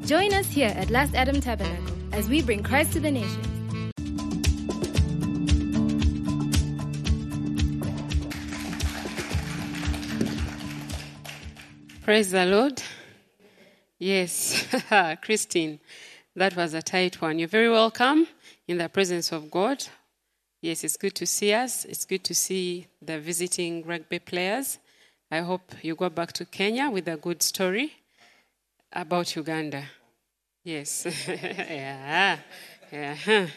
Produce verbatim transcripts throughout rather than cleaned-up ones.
Join us here at Last Adam Tabernacle as we bring Christ to the nations. Praise the Lord. Yes, Christine, that was a tight one. You're very welcome in the presence of God. Yes, it's good to see us. It's good to see the visiting rugby players. I hope you go back to Kenya with a good story about Uganda. Yes. yeah. Yeah.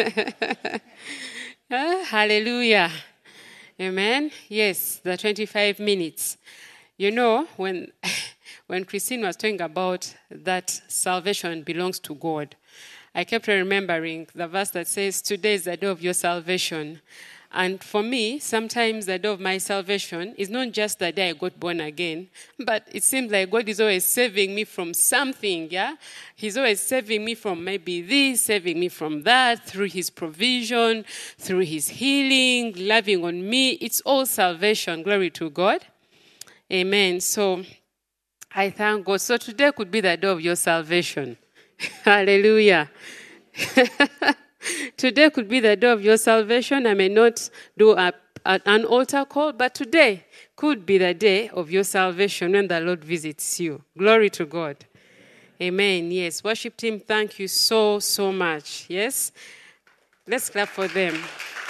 ah, hallelujah. Amen. Yes, the twenty-five minutes. You know, when when Christine was talking about that salvation belongs to God, I kept remembering the verse that says, today is the day of your salvation. And for me, sometimes the day of my salvation is not just the day I got born again, but it seems like God is always saving me from something, yeah? He's always saving me from maybe this, saving me from that, through his provision, through his healing, loving on me. It's all salvation. Glory to God. Amen. So I thank God. So today could be the day of your salvation. Hallelujah. Today could be the day of your salvation. I may not do a, a, an altar call, but today could be the day of your salvation when the Lord visits you. Glory to God. Amen. Yes. Worship team, thank you so, so much. Yes. Let's clap for them.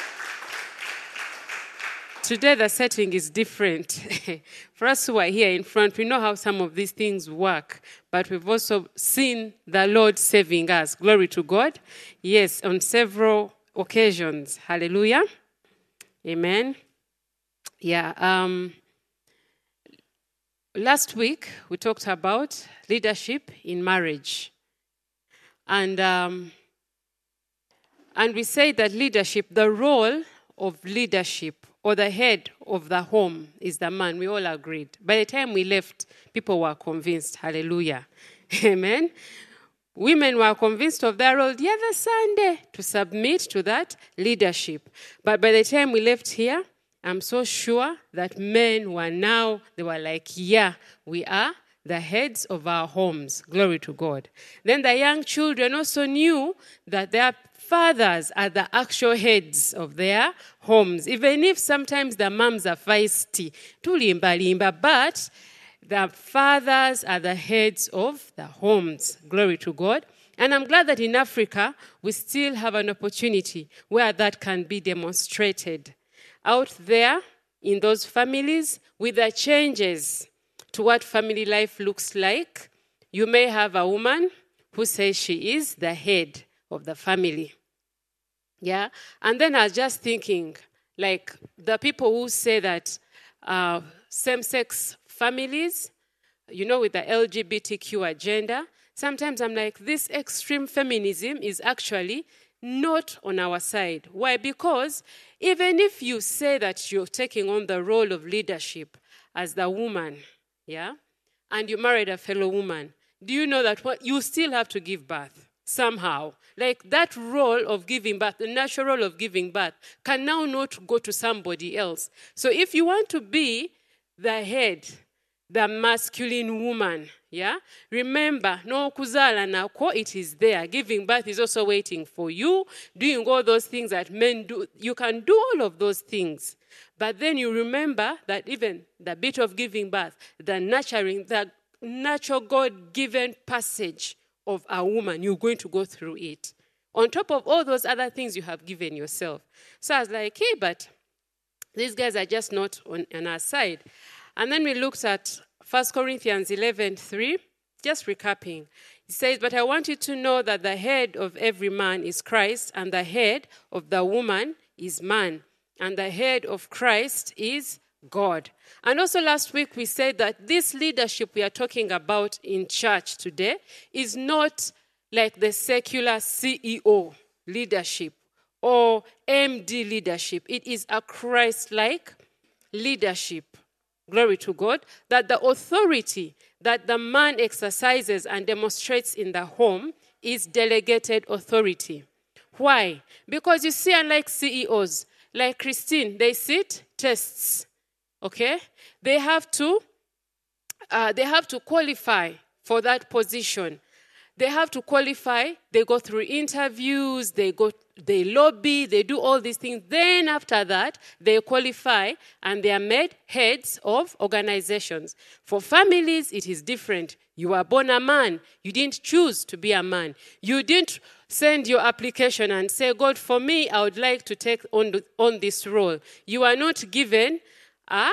Today the setting is different. For us who are here in front, we know how some of these things work, but we've also seen the Lord saving us. Glory to God. Yes, on several occasions. Hallelujah. Amen. Yeah. Um, last week, we talked about leadership in marriage. And, um, and we said that leadership, the role of leadership, or the head of the home is the man. We all agreed. By the time we left, people were convinced. Hallelujah. Amen. Women were convinced of their role the other Sunday to submit to that leadership. But by the time we left here, I'm so sure that men were now, they were like, yeah, we are the heads of our homes. Glory to God. Then the young children also knew that their fathers are the actual heads of their homes. Even if sometimes the moms are feisty, tulimba limba, but the fathers are the heads of the homes. Glory to God. And I'm glad that in Africa, we still have an opportunity where that can be demonstrated. Out there, in those families, with the changes to what family life looks like, you may have a woman who says she is the head of the family. Yeah, and then I was just thinking, like the people who say that uh, same-sex families, you know, with the L G B T Q agenda, sometimes I'm like, this extreme feminism is actually not on our side. Why? Because even if you say that you're taking on the role of leadership as the woman, yeah, and you married a fellow woman, do you know that what you still have to give birth? Somehow, like that role of giving birth, the natural role of giving birth, can now not go to somebody else. So if you want to be the head, the masculine woman, yeah, remember, no kuzala nako, it is there. Giving birth is also waiting for you, doing all those things that men do. You can do all of those things. But then you remember that even the bit of giving birth, the nurturing, the natural God-given passage of a woman, you're going to go through it. On top of all those other things you have given yourself. So I was like, hey, but these guys are just not on, on our side. And then we looked at First Corinthians eleven three, just recapping. It says, but I want you to know that the head of every man is Christ, and the head of the woman is man, and the head of Christ is God. And also last week we said that this leadership we are talking about in church today is not like the secular C E O leadership or M D leadership. It is a Christ-like leadership. Glory to God. That the authority that the man exercises and demonstrates in the home is delegated authority. Why? Because you see, unlike C E Os, like Christine, they sit tests. Okay, they have to, uh, they have to qualify for that position. they have to qualify. They go through interviews, they go, they lobby, they do all these things. Then after that, they qualify and they are made heads of organizations. For families, it is different. You are born a man. You didn't choose to be a man. You didn't send your application and say, God, for me, I would like to take on, the, on this role. You are not given a,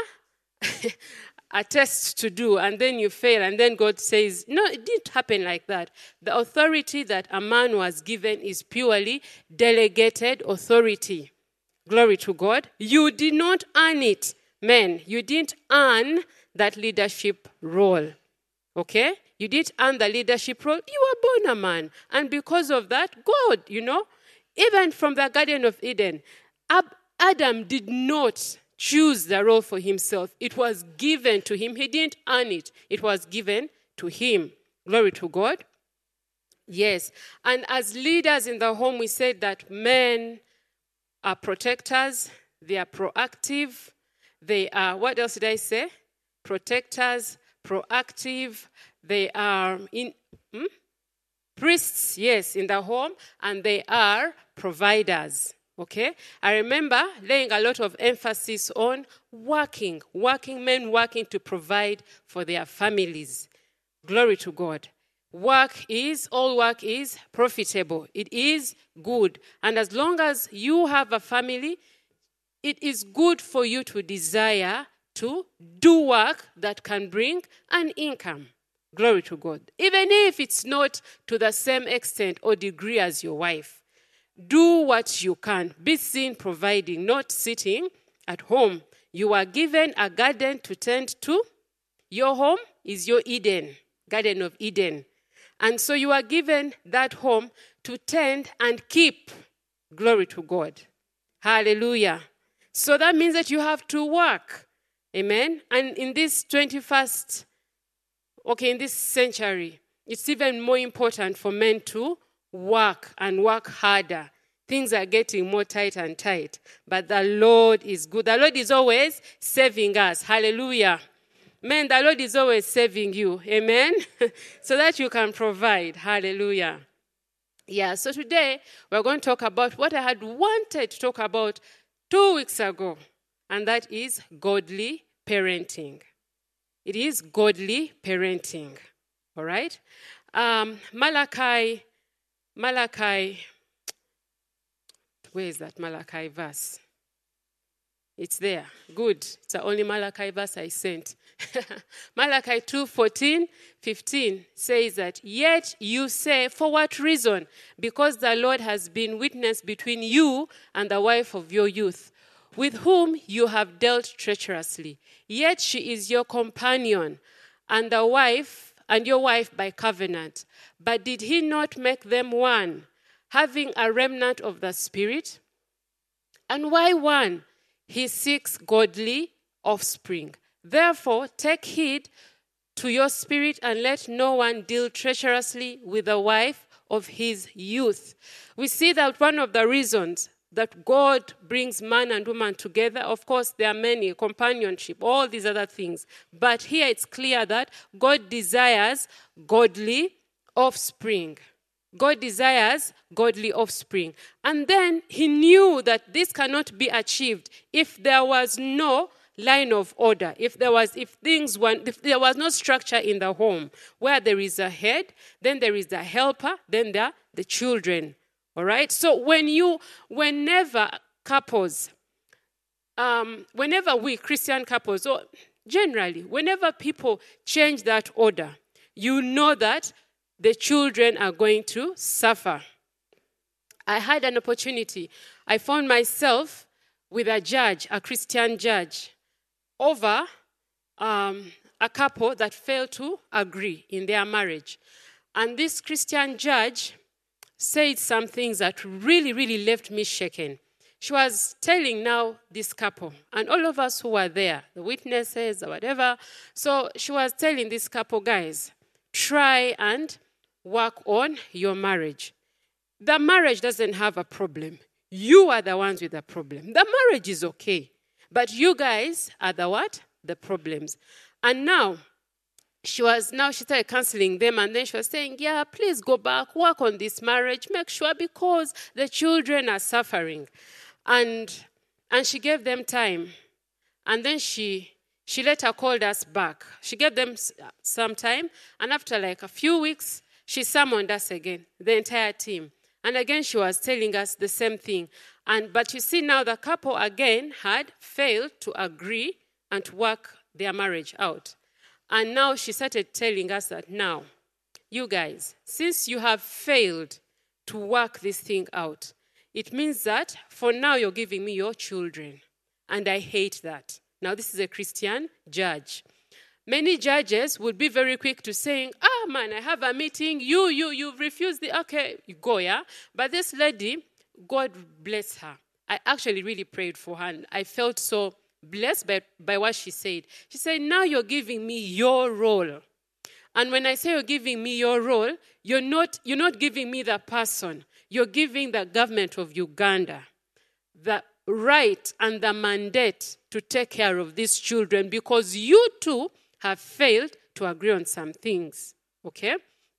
a test to do, and then you fail, and then God says, no, it didn't happen like that. The authority that a man was given is purely delegated authority. Glory to God. You did not earn it, men. You didn't earn that leadership role. Okay? You didn't earn the leadership role. You were born a man. And because of that, God, you know, even from the Garden of Eden, Ab- Adam did not choose the role for himself. It was given to him. He didn't earn it. It was given to him. Glory to God. Yes. And as leaders in the home, we said that men are protectors. They are proactive. They are, what else did I say? Protectors, proactive. They are in hmm? priests, yes, in the home. And they are providers. Okay, I remember laying a lot of emphasis on working, working men working to provide for their families. Glory to God. Work is, all work is profitable. It is good. And as long as you have a family, it is good for you to desire to do work that can bring an income. Glory to God. Even if it's not to the same extent or degree as your wife. Do what you can. Be seen providing, not sitting at home. You are given a garden to tend to. Your home is your Eden, Garden of Eden. And so you are given that home to tend and keep. Glory to God. Hallelujah. So that means that you have to work. Amen. And in this twenty-first, okay, in this century, it's even more important for men to work and work harder. Things are getting more tight and tight. But the Lord is good. The Lord is always saving us. Hallelujah. Man, the Lord is always saving you. Amen. So that you can provide. Hallelujah. Yeah, so today we're going to talk about what I had wanted to talk about two weeks ago. And that is godly parenting. It is godly parenting. All right? Um, Malachi... Malachi, where is that Malachi verse? It's there. Good. It's the only Malachi verse I sent. Malachi two, fourteen, fifteen says that, yet you say, for what reason? Because the Lord has been witness between you and the wife of your youth, with whom you have dealt treacherously. Yet she is your companion, and the wife and your wife by covenant. But did he not make them one, having a remnant of the Spirit? And why one? He seeks godly offspring. Therefore, take heed to your spirit, and let no one deal treacherously with the wife of his youth. We see that one of the reasons that God brings man and woman together, of course, there are many, companionship, all these other things. But here it's clear that God desires godly offspring. God desires godly offspring. And then he knew that this cannot be achieved if there was no line of order, if there was, if things were, if there was no structure in the home, where there is a head, then there is the helper, then there are the children. All right? So when you, whenever couples, um, whenever we, Christian couples, or generally, whenever people change that order, you know that the children are going to suffer. I had an opportunity. I found myself with a judge, a Christian judge, over um, a couple that failed to agree in their marriage. And this Christian judge said some things that really, really left me shaken. She was telling now this couple, and all of us who were there, the witnesses or whatever, so she was telling this couple, guys, try and work on your marriage. The marriage doesn't have a problem. You are the ones with the problem. The marriage is okay. But you guys are the what? The problems. And now, she was, now she started counseling them, and then she was saying, yeah, please go back, work on this marriage, make sure, because the children are suffering. And and she gave them time. And then she she later called us back. She gave them some time, and after like a few weeks, she summoned us again, the entire team. And again, she was telling us the same thing. And but you see, now the couple again had failed to agree and to work their marriage out. And now she started telling us that now, you guys, since you have failed to work this thing out, it means that for now you're giving me your children. And I hate that. Now this is a Christian judge. Many judges would be very quick to saying, ah, man, I have a meeting. You, you, you've refused the, okay, you go, yeah? But this lady, God bless her. I actually really prayed for her. And I felt so blessed by, by what she said. She said, now you're giving me your role. And when I say you're giving me your role, you're not, you're not giving me the person. You're giving the government of Uganda the right and the mandate to take care of these children, because you too have failed to agree on some things. Okay?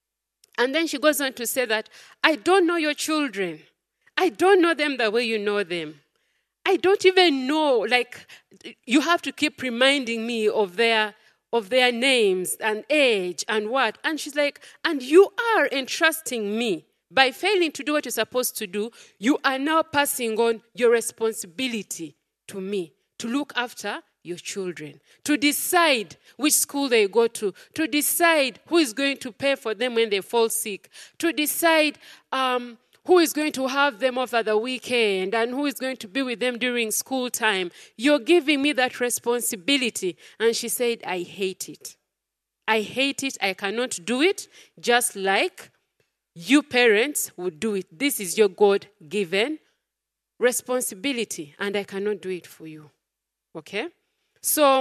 And then she goes on to say that, I don't know your children. I don't know them the way you know them. I don't even know, like, you have to keep reminding me of their of their names and age and what. And she's like, and you are entrusting me. By failing to do what you're supposed to do, you are now passing on your responsibility to me, to look after your children, to decide which school they go to, to decide who is going to pay for them when they fall sick, to decide um, who is going to have them over the weekend and who is going to be with them during school time. You're giving me that responsibility. And she said, I hate it. I hate it. I cannot do it, just like you parents would do it. This is your God-given responsibility, and I cannot do it for you. Okay? So,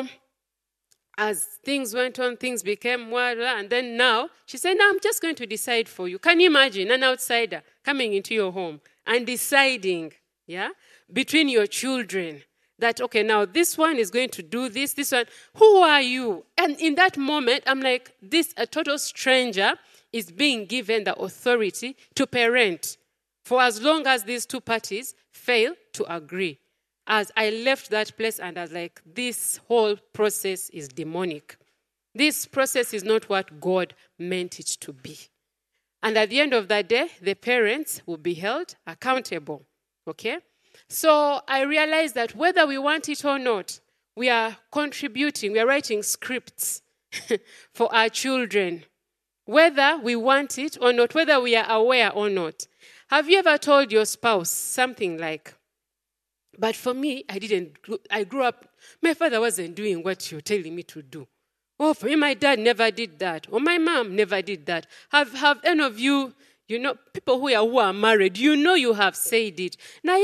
as things went on, things became more, and then now, she said, no, I'm just going to decide for you. Can you imagine an outsider coming into your home and deciding, yeah, between your children that, okay, now this one is going to do this, this one, who are you? And in that moment, I'm like, this, a total stranger is being given the authority to parent for as long as these two parties fail to agree. As I left that place and I was like, this whole process is demonic. This process is not what God meant it to be. And at the end of the day, the parents will be held accountable. Okay? So I realized that whether we want it or not, we are contributing, we are writing scripts for our children. Whether we want it or not, whether we are aware or not. Have you ever told your spouse something like, but for me, I didn't, I grew up, my father wasn't doing what you're telling me to do. Oh, for me, my dad never did that. Or my mom never did that. Have have any of you, you know, people who are, who are married, you know you have said it.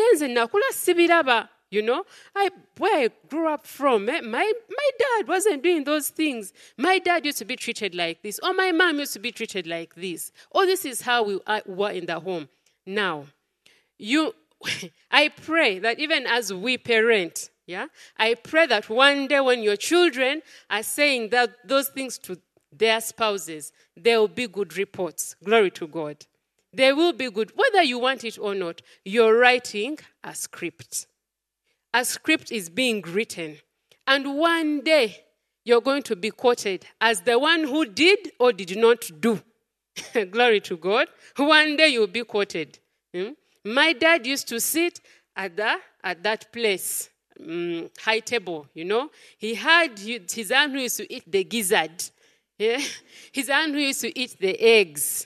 You know, I where I grew up from, eh, my, my dad wasn't doing those things. My dad used to be treated like this, or my mom used to be treated like this. Or this is how we uh, were in the home. Now, you, I pray that even as we parent, yeah, I pray that one day when your children are saying that those things to their spouses, there will be good reports. Glory to God. There will be good, whether you want it or not. You're writing a script. A script is being written. And one day, you're going to be quoted as the one who did or did not do. Glory to God. One day, you'll be quoted. Hmm? My dad used to sit at, the, at that place, um, high table, you know. He had his aunt who used to eat the gizzard. Yeah? His aunt who used to eat the eggs.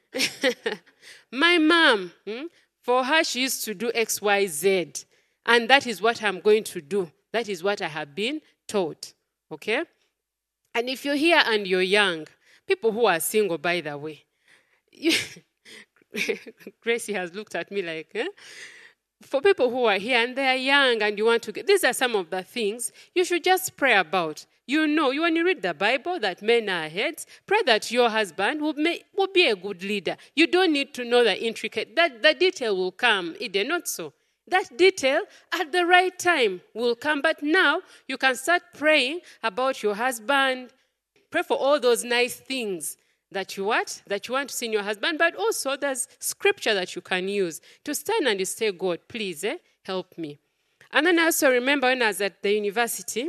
My mom, hmm, for her, she used to do X, Y, Z. And that is what I'm going to do. That is what I have been taught. Okay? And if you're here and you're young, people who are single, by the way, you, Gracie has looked at me like, eh? For people who are here and they're young and you want to get, these are some of the things you should just pray about. You know, you, when you read the Bible that men are heads, pray that your husband will, make, will be a good leader. You don't need to know the intricate, that the detail will come. Ide, not so. That detail at the right time will come. But now you can start praying about your husband, Pray for all those nice things that you what? That you want to see in your husband, but also there's scripture that you can use to stand and say, God, please, eh, help me. And then I also remember when I was at the university,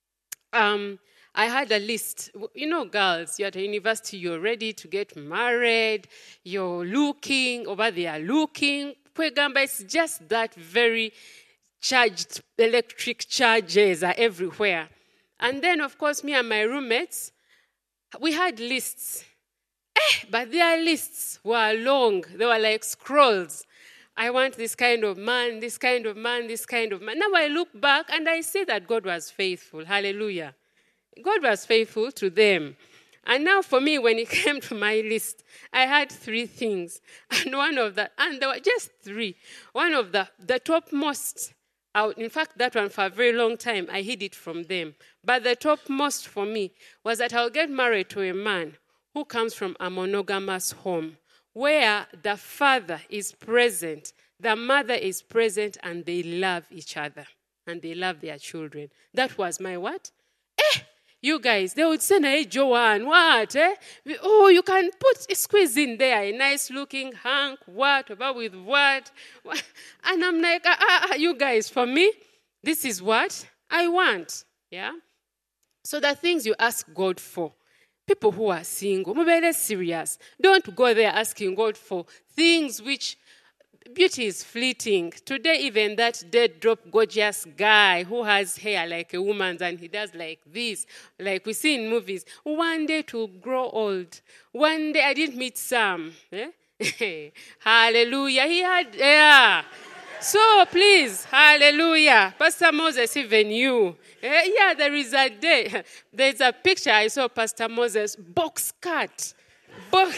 um, I had a list. You know, girls, you're at a university, you're ready to get married, you're looking, over there looking. Kwegamba, it's just that very charged, electric charges are everywhere. And then, of course, me and my roommates, we had lists. Eh, but their lists were long. They were like scrolls. I want this kind of man, this kind of man, this kind of man. Now I look back and I see that God was faithful. Hallelujah. God was faithful to them. And now for me, when it came to my list, I had three things. And one of the, and there were just three. One of the, the topmost, uh, in fact, that one for a very long time, I hid it from them. But the topmost for me was that I'll get married to a man who comes from a monogamous home, where the father is present, the mother is present, and they love each other, and they love their children. That was my what? Eh, you guys, they would say, hey, Joanne, what? Eh? Oh, you can put a squeeze in there, a nice-looking hunk, what, about with what? And I'm like, ah, ah, ah, you guys, for me, this is what I want, yeah? So the things you ask God for, people who are single, mobile serious. Don't go there asking God for things which beauty is fleeting. Today, even that dead drop gorgeous guy who has hair like a woman's and he does like this, like we see in movies, one day to grow old. One day, I didn't meet Sam. Eh? Hallelujah. He had, yeah. So please, hallelujah. Pastor Moses, even you. Eh, yeah, there is a day. There's a picture I saw Pastor Moses, box cut. Bo-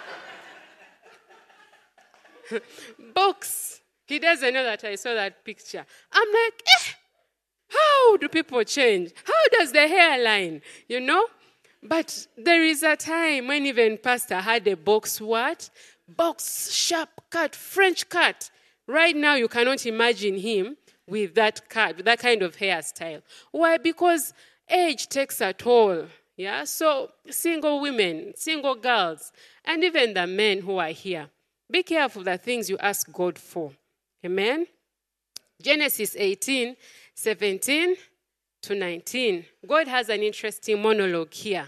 box. He doesn't know that I saw that picture. I'm like, eh, how do people change? How does the hairline, you know? But there is a time when even Pastor had a box what? Box, sharp cut, French cut. Right now, you cannot imagine him with that cut, with that kind of hairstyle. Why? Because age takes a toll. Yeah. So single women, single girls, and even the men who are here, be careful the things you ask God for. Amen. Genesis eighteen, seventeen to nineteen. God has an interesting monologue here.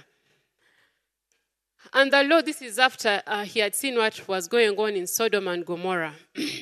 And the Lord, this is after uh, he had seen what was going on in Sodom and Gomorrah.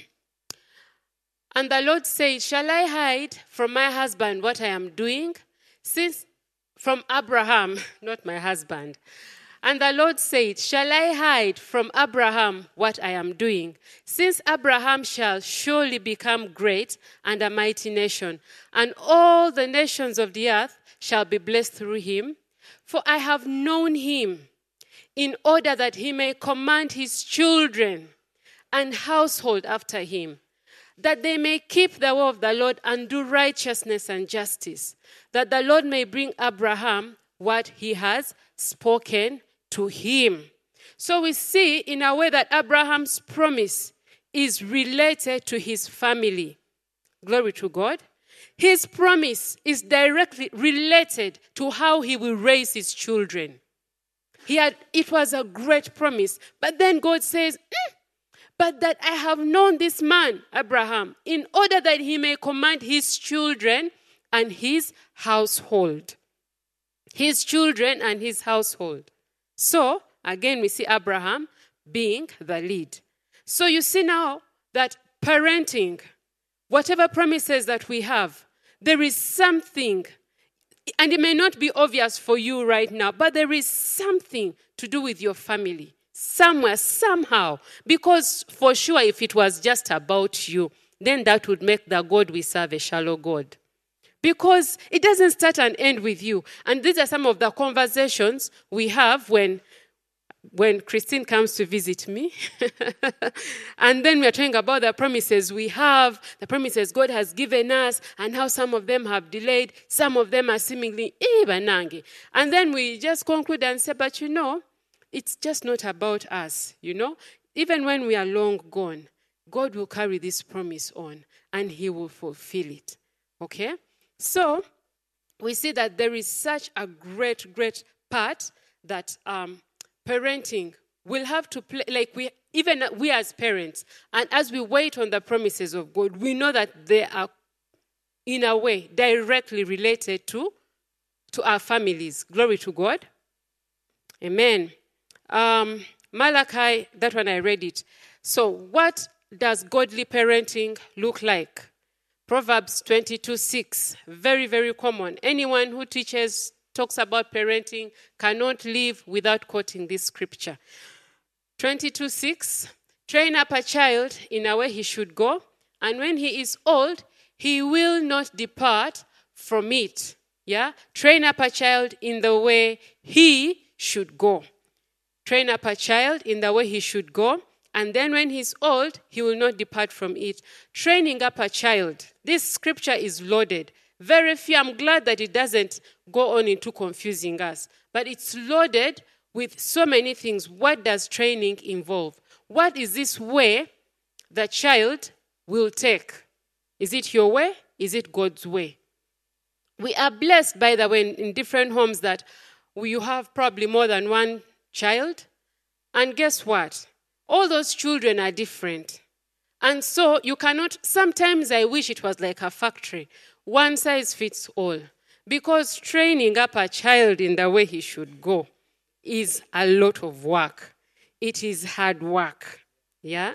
And the Lord said, shall I hide from my husband what I am doing? Since, from Abraham, not my husband. And the Lord said, shall I hide from Abraham what I am doing? Since Abraham shall surely become great and a mighty nation, and all the nations of the earth shall be blessed through him. For I have known him, in order that he may command his children and household after him, that they may keep the way of the Lord and do righteousness and justice, that the Lord may bring Abraham what he has spoken to him. So we see in a way that Abraham's promise is related to his family. Glory to God. His promise is directly related to how he will raise his children. He had, it was a great promise. But then God says, mm, but that I have known this man, Abraham, in order that he may command his children and his household. His children and his household. So, again, we see Abraham being the lead. So you see now that parenting, whatever promises that we have, there is something, and it may not be obvious for you right now, but there is something to do with your family. Somewhere, somehow. Because for sure, if it was just about you, then that would make the God we serve a shallow God. Because it doesn't start and end with you. And these are some of the conversations we have when, when Christine comes to visit me. And then we're talking about the promises we have, the promises God has given us, and how some of them have delayed, some of them are seemingly ibanangi. And then we just conclude and say, but you know, it's just not about us, you know. Even when we are long gone, God will carry this promise on and he will fulfill it. Okay? So, we see that there is such a great, great part that um, parenting will have to play, like we, even we as parents, and as we wait on the promises of God, we know that they are, in a way, directly related to, to our families. Glory to God. Amen. Um, Malachi, that one I read it. So what does godly parenting look like? Proverbs twenty-two six, very, very common. Anyone who teaches, talks about parenting cannot live without quoting this scripture. twenty-two six, train up a child in a way he should go, and when he is old, he will not depart from it. Yeah? Train up a child in the way he should go. Train up a child in the way he should go, and then when he's old, he will not depart from it. Training up a child. This scripture is loaded. Very few. I'm glad that it doesn't go on into confusing us. But it's loaded with so many things. What does training involve? What is this way the child will take? Is it your way? Is it God's way? We are blessed, by the way, in different homes that you have probably more than one child. And guess what? All those children are different. And so you cannot, sometimes I wish it was like a factory. One size fits all. Because training up a child in the way he should go is a lot of work. It is hard work. Yeah?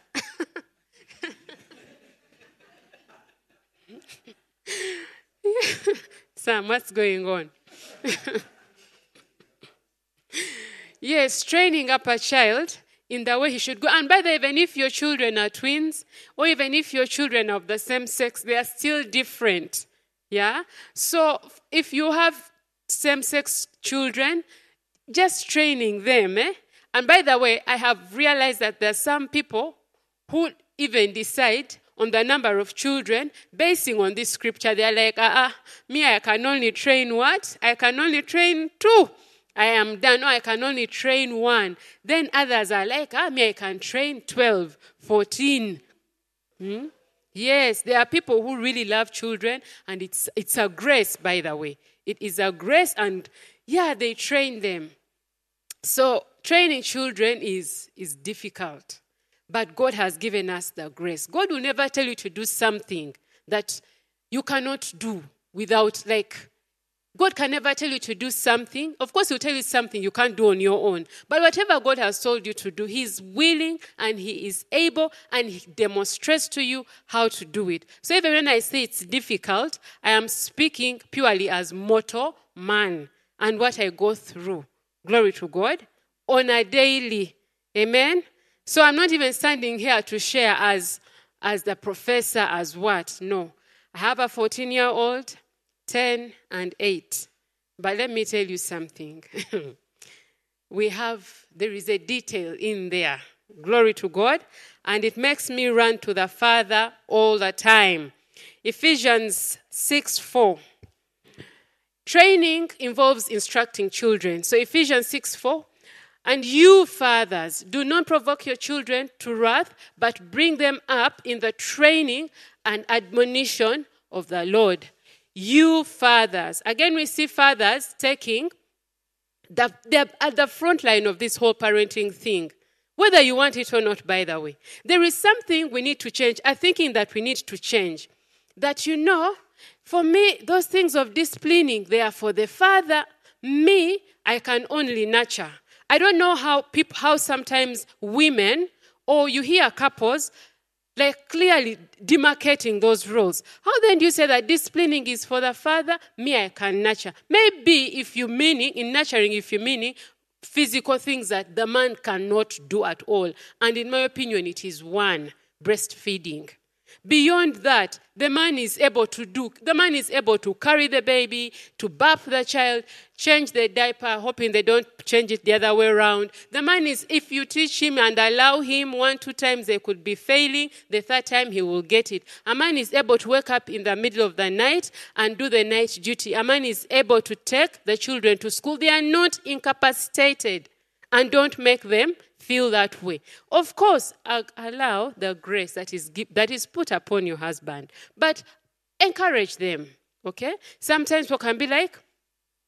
Sam, what's going on? Yes, training up a child in the way he should go. And by the way, even if your children are twins, or even if your children are of the same sex, they are still different. Yeah? So if you have same-sex children, just training them. Eh? And by the way, I have realized that there are some people who even decide on the number of children basing on this scripture. They are like, ah, uh-uh, me, I can only train what? I can only train two. I am done. No, I can only train one. Then others are like, ah, me, I can train twelve, fourteen. Hmm? Yes, there are people who really love children, and it's it's a grace, by the way. It is a grace, and yeah, they train them. So training children is, is difficult, but God has given us the grace. God will never tell you to do something that you cannot do without, like, God can never tell you to do something. Of course, he'll tell you something you can't do on your own. But whatever God has told you to do, he's willing and he is able, and he demonstrates to you how to do it. So even when I say it's difficult, I am speaking purely as mortal man and what I go through. Glory to God. On a daily. Amen? So I'm not even standing here to share as, as the professor, as what. No. I have a fourteen-year-old. ten and eight. But let me tell you something. we have, there is a detail in there. Glory to God. And it makes me run to the Father all the time. Ephesians six four. Training involves instructing children. So Ephesians six four. And you, fathers, do not provoke your children to wrath, but bring them up in the training and admonition of the Lord. You fathers. Again, we see fathers taking the, they're at the front line of this whole parenting thing. Whether you want it or not, by the way. There is something we need to change. I'm thinking that we need to change. That, you know, for me, those things of disciplining, they are for the father. Me, I can only nurture. I don't know how people, how sometimes women, or you hear couples, like clearly demarcating those roles. How then do you say that disciplining is for the father? Me, I can nurture. Maybe if you meaning, in nurturing, if you meaning physical things that the man cannot do at all. And in my opinion, it is one, breastfeeding. Beyond that, the man is able to do, the man is able to carry the baby, to bath the child, change the diaper, hoping they don't change it the other way around. The man is, if you teach him and allow him one, two times, they could be failing. The third time, he will get it. A man is able to wake up in the middle of the night and do the night duty. A man is able to take the children to school. They are not incapacitated. And don't make them feel that way. Of course, allow the grace that is that is put upon your husband, but encourage them, okay? Sometimes we can be like,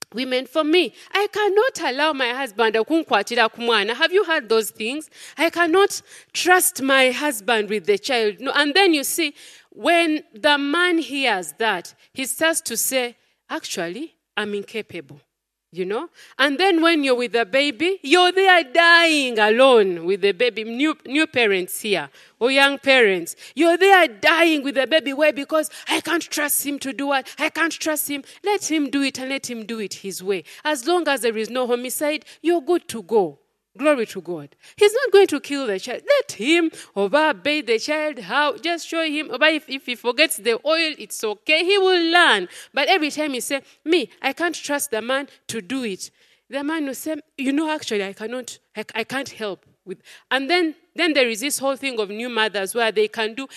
Women, for me, I cannot allow my husband kunkwatira kumwana. Have you heard those things? I cannot trust my husband with the child. No, and then you see, when the man hears that, he starts to say, actually, I'm incapable. You know? And then when you're with the baby, you're there dying alone with the baby. New, new parents here, or young parents, you're there dying with the baby. Why? Because I can't trust him to do what? I can't trust him. Let him do it and let him do it his way. As long as there is no homicide, you're good to go. Glory to God. He's not going to kill the child. Let him obey the child. How? Just show him. Obey. If, if he forgets the oil, it's okay. He will learn. But every time he says, me, I can't trust the man to do it. The man will say, you know, actually, I cannot, I, I can't help with. And then, then there is this whole thing of new mothers where they can do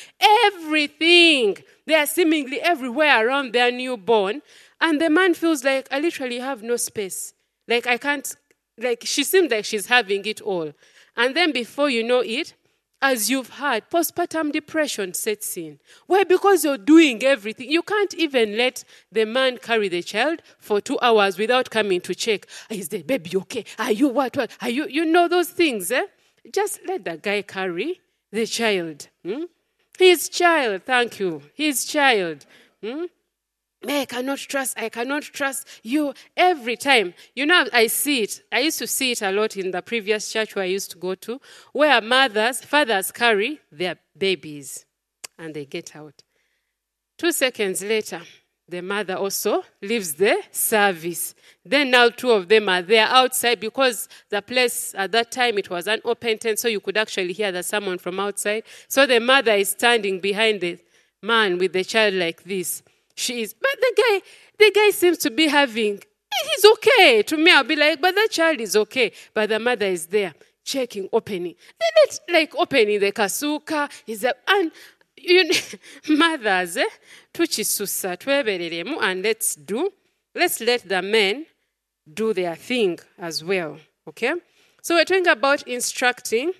everything. They are seemingly everywhere around their newborn. And the man feels like, I literally have no space. Like, I can't. Like, she seems like she's having it all. And then before you know it, as you've heard, postpartum depression sets in. Why? Because you're doing everything. You can't even let the man carry the child for two hours without coming to check. Is the baby okay? Are you what? What? Are you? You know those things, eh? Just let the guy carry the child. Hmm? His child, thank you. His child. Hmm? I cannot trust, I cannot trust you every time. You know, I see it. I used to see it a lot in the previous church where I used to go to, where mothers, fathers carry their babies and they get out. Two seconds later, the mother also leaves the service. Then now two of them are there outside because the place at that time, it was an open tent, so you could actually hear the sermon from outside. So the mother is standing behind the man with the child like this. She is, but the guy, the guy seems to be having, he's okay. To me, I'll be like, but the child is okay. But the mother is there, checking, opening. Then it's like opening the kasuka. Is a, and you know, mothers, eh? Tuchisusa, twebereremu, and let's do, let's let the men do their thing as well. Okay? So we're talking about instructing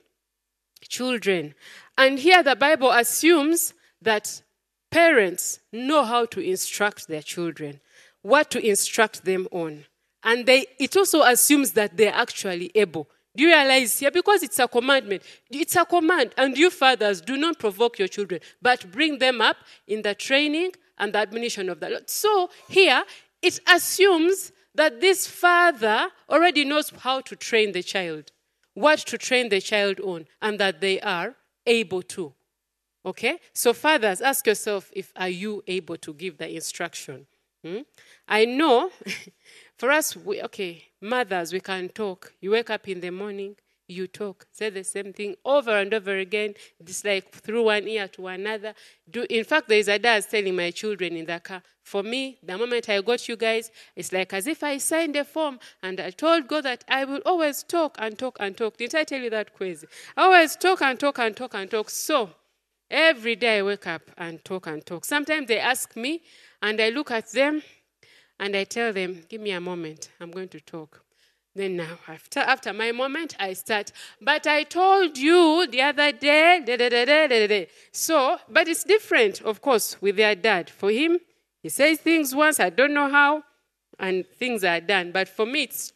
children. And here the Bible assumes that parents know how to instruct their children, what to instruct them on. And they, it also assumes that they're actually able. Do you realize here? Because it's a commandment. It's a command. And you fathers, do not provoke your children, but bring them up in the training and the admonition of the Lord. So here, it assumes that this father already knows how to train the child, what to train the child on, and that they are able to. Okay? So fathers, ask yourself, if are you able to give the instruction? Hmm? I know, for us, we, okay, mothers, we can talk. You wake up in the morning, you talk, say the same thing over and over again. It's like through one ear to another. Do, in fact, there is a dad telling my children in the car, for me, the moment I got you guys, it's like as if I signed a form and I told God that I will always talk and talk and talk. Didn't I tell you that crazy? I always talk and talk and talk and talk. So, every day I wake up and talk and talk. Sometimes they ask me, and I look at them, and I tell them, give me a moment, I'm going to talk. Then now, after, after my moment, I start, but I told you the other day, da, da, da, da, da, da. So, but it's different, of course, with their dad. For him, he says things once, I don't know how, and things are done. But for me, it's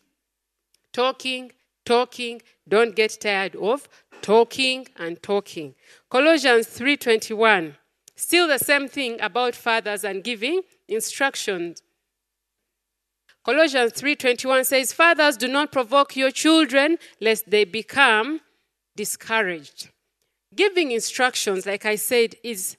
talking, talking, don't get tired of talking and talking. Colossians three twenty-one, still the same thing about fathers and giving instructions. Colossians three twenty-one says, fathers, do not provoke your children lest they become discouraged. Giving instructions, like I said, is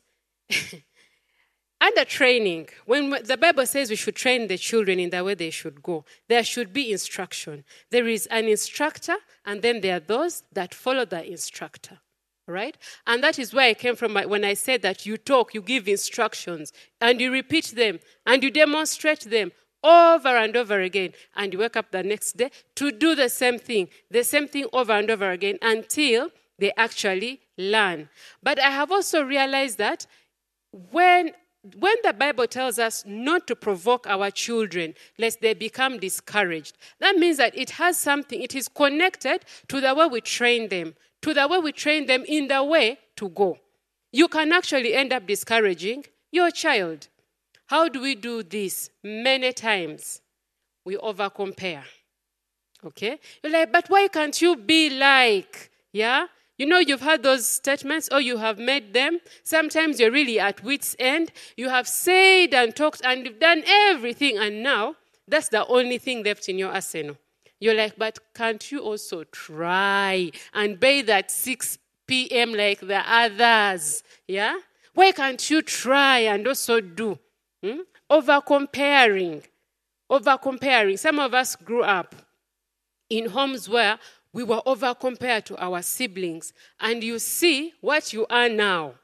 under training. When the Bible says we should train the children in the way they should go, there should be instruction. There is an instructor, and then there are those that follow the instructor. Right? And that is where I came from when I said that you talk, you give instructions, and you repeat them, and you demonstrate them over and over again, and you wake up the next day to do the same thing, the same thing over and over again until they actually learn. But I have also realized that when When the Bible tells us not to provoke our children lest they become discouraged, that means that it has something, it is connected to the way we train them, to the way we train them in the way to go. You can actually end up discouraging your child. How do we do this? Many times. we over-compare. Okay? You're like, but why can't you be like, yeah? You know, you've had those statements or you have made them. Sometimes you're really at wit's end. You have said and talked and you've done everything, and now that's the only thing left in your arsenal. You're like, but can't you also try and bathe at six p.m. like the others? Yeah? Why can't you try and also do? Hmm? Over-comparing. Over-comparing. Some of us grew up in homes where we were over-compared to our siblings. And you see what you are now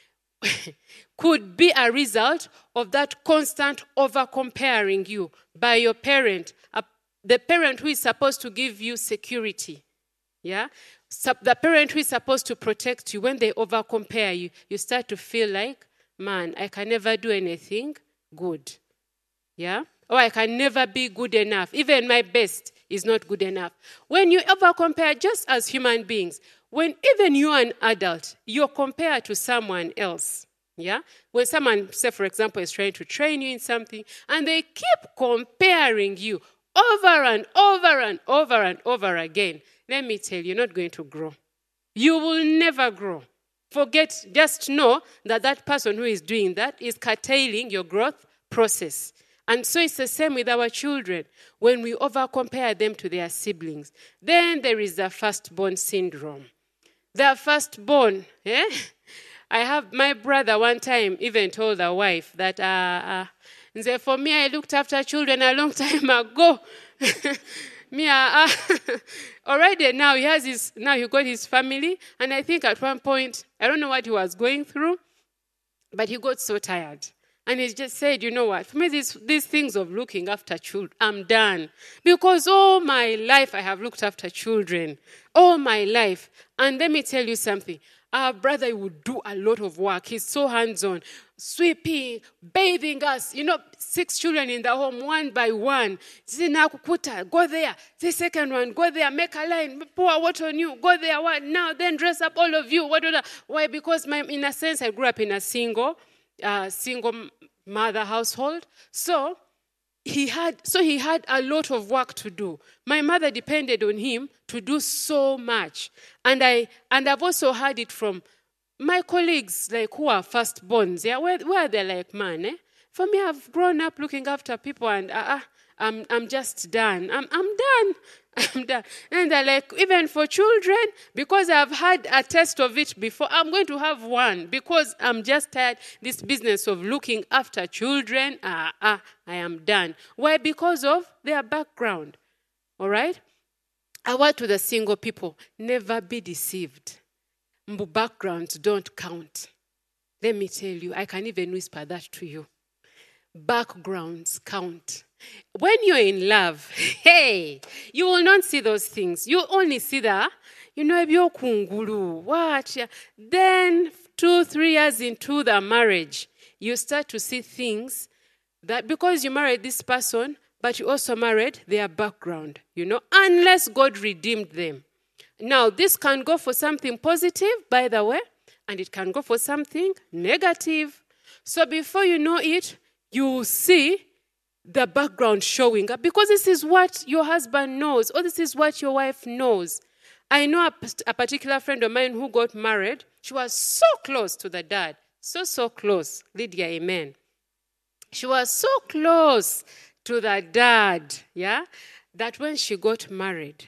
could be a result of that constant over-comparing you by your parent, the parent who is supposed to give you security. Yeah? The parent who is supposed to protect you. When they over-compare you, you start to feel like, man, I can never do anything good. Yeah? Or I can never be good enough. Even my best is not good enough. When you over-compare, just as human beings, when even you are an adult, you're compared to someone else. Yeah? When someone, say for example, is trying to train you in something, and they keep comparing you over and over and over and over again, let me tell you, you're not going to grow. You will never grow. Forget, just know that that person who is doing that is curtailing your growth process. And so it's the same with our children. When we over-compare them to their siblings, then there is the firstborn syndrome. The firstborn, eh? I have my brother one time even told a wife that, uh, uh, for me, I looked after children a long time ago. me, uh, uh, already now he has his, now he got his family, and I think at one point, I don't know what he was going through, but he got so tired. And he just said, you know what, for me, these, these things of looking after children, I'm done. Because all my life I have looked after children. All my life. And let me tell you something. Our brother would do a lot of work. He's so hands-on. Sweeping, bathing us. You know, six children in the home, one by one. Go there. The second one, go there. Make a line. Pour water on you. Go there. What? Now, then dress up all of you. What? Why? Because my, in a sense, I grew up in a single Uh, single mother household. So he had so he had a lot of work to do. My mother depended on him to do so much. And I and I've also heard it from my colleagues, like who are firstborns. Yeah, where, where they're like, man, eh? For me, I've grown up looking after people, and uh, I'm I'm just done. I'm I'm done. I'm done. And they're like, even for children, because I've had a taste of it before, I'm going to have one because I'm just tired. This business of looking after children, ah, uh, uh, I am done. Why? Because of their background. All right? I word to the single people, never be deceived. Mbu backgrounds don't count. Let me tell you, I can even whisper that to you. Backgrounds count. When you're in love, hey, you will not see those things. You only see the, you know, kungulu, what? Then two, three years into the marriage, you start to see things that because you married this person, but you also married their background, you know, unless God redeemed them. Now, this can go for something positive, by the way, and it can go for something negative. So before you know it, you will see the background showing up because this is what your husband knows or this is what your wife knows. I know a, a particular friend of mine who got married. She was so close to the dad. So, so close. Lydia, amen. She was so close to the dad, yeah, that when she got married,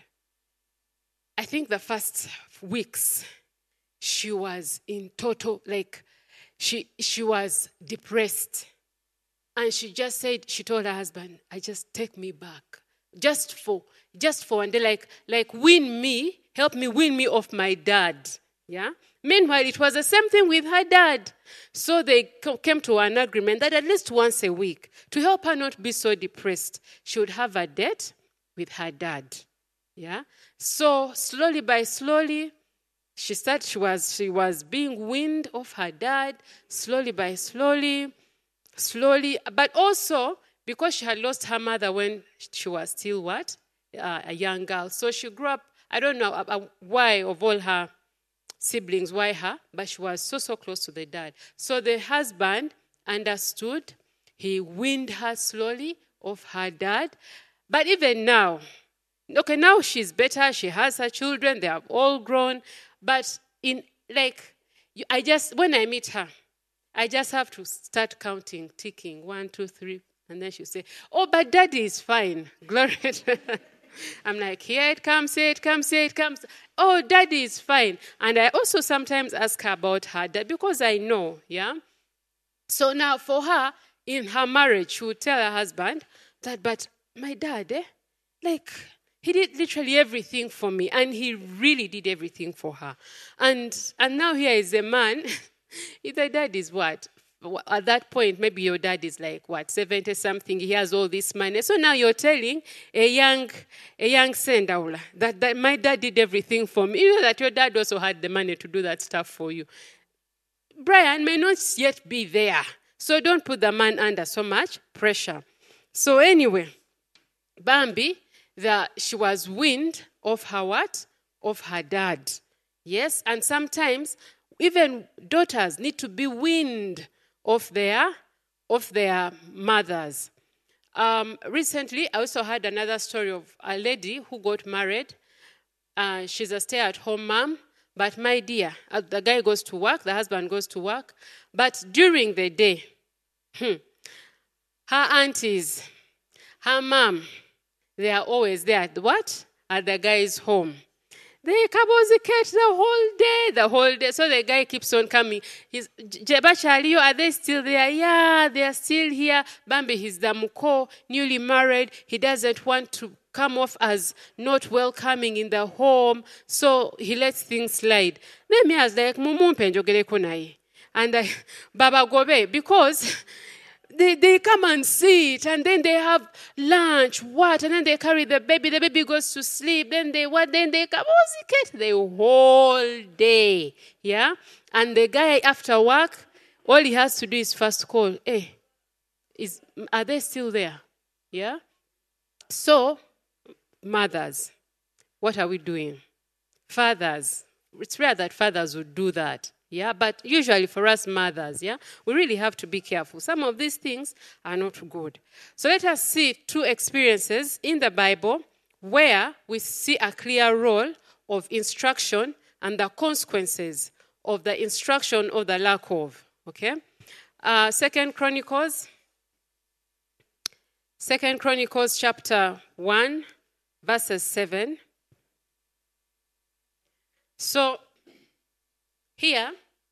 I think the first weeks, she was in total, like, she she was depressed. And she just said, she told her husband, I just take me back. Just for, just for one day, like, like win me, help me win me off my dad. Yeah? Meanwhile, it was the same thing with her dad. So they came to an agreement that at least once a week, to help her not be so depressed, she would have a date with her dad. Yeah? So slowly by slowly, she started, she was, she was being weaned off her dad, slowly by slowly, Slowly, but also because she had lost her mother when she was still what? Uh, a young girl. So she grew up, I don't know uh, why of all her siblings, why her, but she was so, so close to the dad. So the husband understood. He weaned her slowly off her dad. But even now, okay, now she's better. She has her children. They have all grown. But in like, I just, when I meet her, I just have to start counting, ticking, one, two, three. And then she'll say, oh, but daddy is fine. Glory to I'm like, here it comes, here it comes, here it comes. Oh, daddy is fine. And I also sometimes ask her about her dad because I know, yeah? So now for her, in her marriage, she would tell her husband that, but my dad, eh, like, he did literally everything for me. And he really did everything for her. And and now here is a man. The dad is what? At that point, maybe your dad is like, what, seventy-something. He has all this money. So now you're telling a young a young Sendaula that, that my dad did everything for me. You know that your dad also had the money to do that stuff for you. Brian may not yet be there. So don't put the man under so much pressure. So anyway, Bambi, the, she was weaned of her what? Of her dad. Yes, and sometimes even daughters need to be weaned of their, of their mothers. Um, recently, I also had another story of a lady who got married. Uh, she's a stay-at-home mom. But my dear, uh, the guy goes to work, the husband goes to work. But during the day, hmm, her aunties, her mom, they are always there at what? At the guy's home. They kabozicate the whole day, the whole day. So the guy keeps on coming. He's, Jebachaliyo, are they still there? Yeah, they are still here. Bambi, he's the muko, newly married. He doesn't want to come off as not welcoming in the home. So he lets things slide. Then me as like, mumumpe njogere naye. And I, Baba Gobe, because They they come and sit, and then they have lunch, what, and then they carry the baby. The baby goes to sleep. Then they what? Then they come the whole day, yeah. And the guy after work, all he has to do is first call. Hey, is are they still there? Yeah. So, mothers, what are we doing? Fathers, it's rare that fathers would do that. Yeah, but usually for us mothers, yeah, we really have to be careful. Some of these things are not good. So let us see two experiences in the Bible where we see a clear role of instruction and the consequences of the instruction or the lack of. Okay? Uh, Second Chronicles, Second Chronicles chapter one, verses seven. So, here,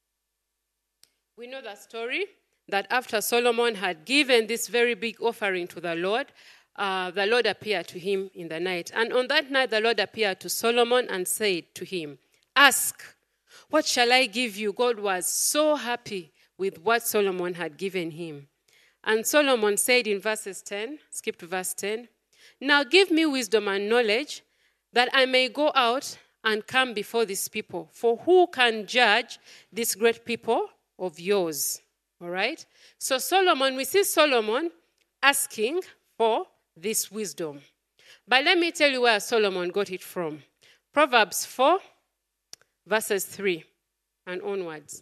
we know the story that after Solomon had given this very big offering to the Lord, uh, the Lord appeared to him in the night. And on that night, the Lord appeared to Solomon and said to him, ask, what shall I give you? God was so happy with what Solomon had given him. And Solomon said in verses ten, skip to verse ten, now give me wisdom and knowledge that I may go out and come before these people. For who can judge this great people of yours? All right? So Solomon, we see Solomon asking for this wisdom. But let me tell you where Solomon got it from. Proverbs four, verses three and onwards.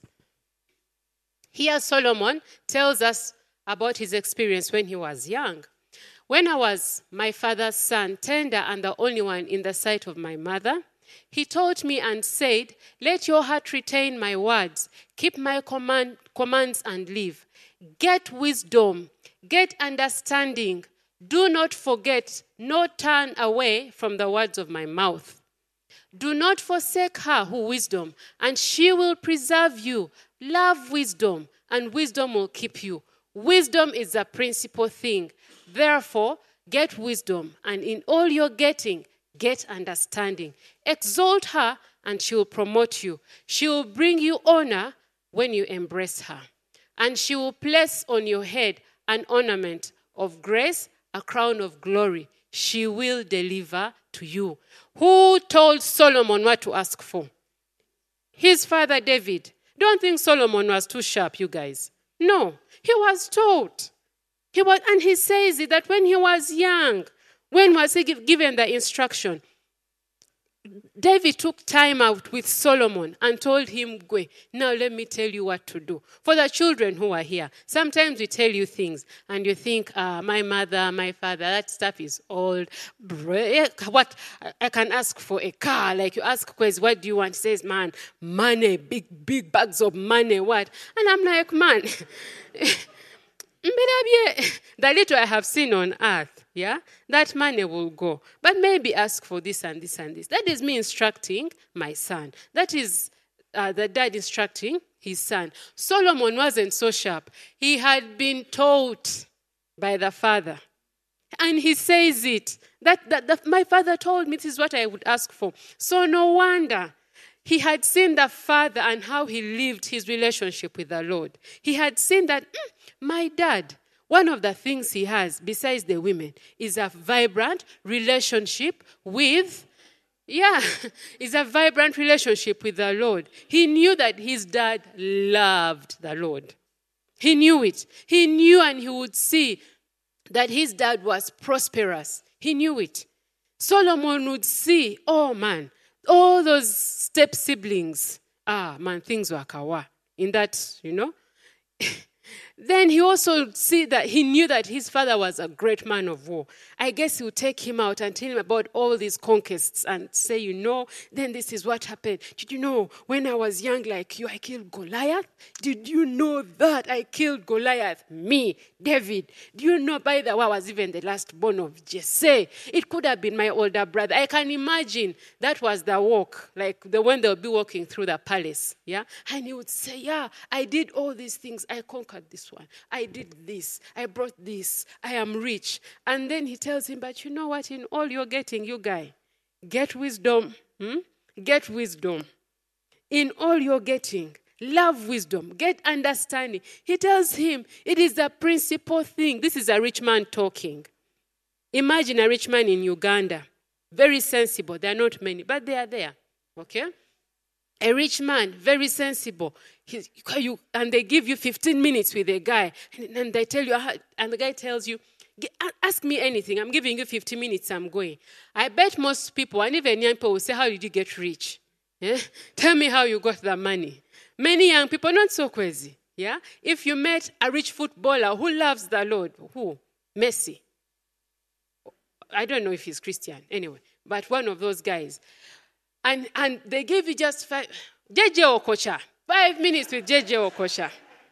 Here Solomon tells us about his experience when he was young. When I was my father's son, tender and the only one in the sight of my mother, he taught me and said, let your heart retain my words, keep my command, commands and live. Get wisdom, get understanding. Do not forget, nor turn away from the words of my mouth. Do not forsake her who wisdom, and she will preserve you. Love wisdom, and wisdom will keep you. Wisdom is the principal thing. Therefore, get wisdom, and in all your getting, get understanding. Exalt her, and she will promote you. She will bring you honor when you embrace her. And she will place on your head an ornament of grace, a crown of glory. She will deliver to you. Who told Solomon what to ask for? His father David. Don't think Solomon was too sharp, you guys. No, he was taught. He was, and he says it that when he was young, when was he given the instruction? David took time out with Solomon and told him, "Go, now let me tell you what to do." For the children who are here, sometimes we tell you things and you think, ah, my mother, my father, that stuff is old. What? I can ask for a car. Like you ask Kwezi, what do you want? He says, man, money, big, big bags of money, what? And I'm like, man, the little I have seen on earth, yeah, that money will go. But maybe ask for this and this and this. That is me instructing my son. That is uh, the dad instructing his son. Solomon wasn't so sharp. He had been taught by the father. And he says it. That, that, that my father told me this is what I would ask for. So no wonder. He had seen the father and how he lived his relationship with the Lord. He had seen that, mm, my dad, one of the things he has, besides the women, is a vibrant relationship with, yeah, is a vibrant relationship with the Lord. He knew that his dad loved the Lord. He knew it. He knew and he would see that his dad was prosperous. He knew it. Solomon would see, oh man, all those step siblings, ah man, things were kawa. In that, you know. Then he also see that he knew that his father was a great man of war. I guess he would take him out and tell him about all these conquests and say, you know, then this is what happened. Did you know when I was young like you, I killed Goliath? Did you know that I killed Goliath? Me, David. Do you know, by the way, I was even the last born of Jesse. It could have been my older brother. I can imagine that was the walk, like the one they'll be walking through the palace. Yeah, and he would say, yeah, I did all these things. I conquered this one. I did this. I brought this. I am rich. And then he tells him, but you know what? In all you're getting, you guy, get wisdom. Hmm? Get wisdom. In all you're getting, love wisdom. Get understanding. He tells him it is the principal thing. This is a rich man talking. Imagine a rich man in Uganda. Very sensible. There are not many, but they are there. Okay? A rich man, very sensible. He, you, and they give you fifteen minutes with a guy. And, and they tell you, and the guy tells you, ask me anything. I'm giving you fifteen minutes, I'm going. I bet most people, and even young people, will say, how did you get rich? Yeah? Tell me how you got the money. Many young people, not so crazy. Yeah? If you met a rich footballer who loves the Lord, who? Messi. I don't know if he's Christian. Anyway, but one of those guys. And and they gave you just five, J J Okocha, five minutes with J J Okocha.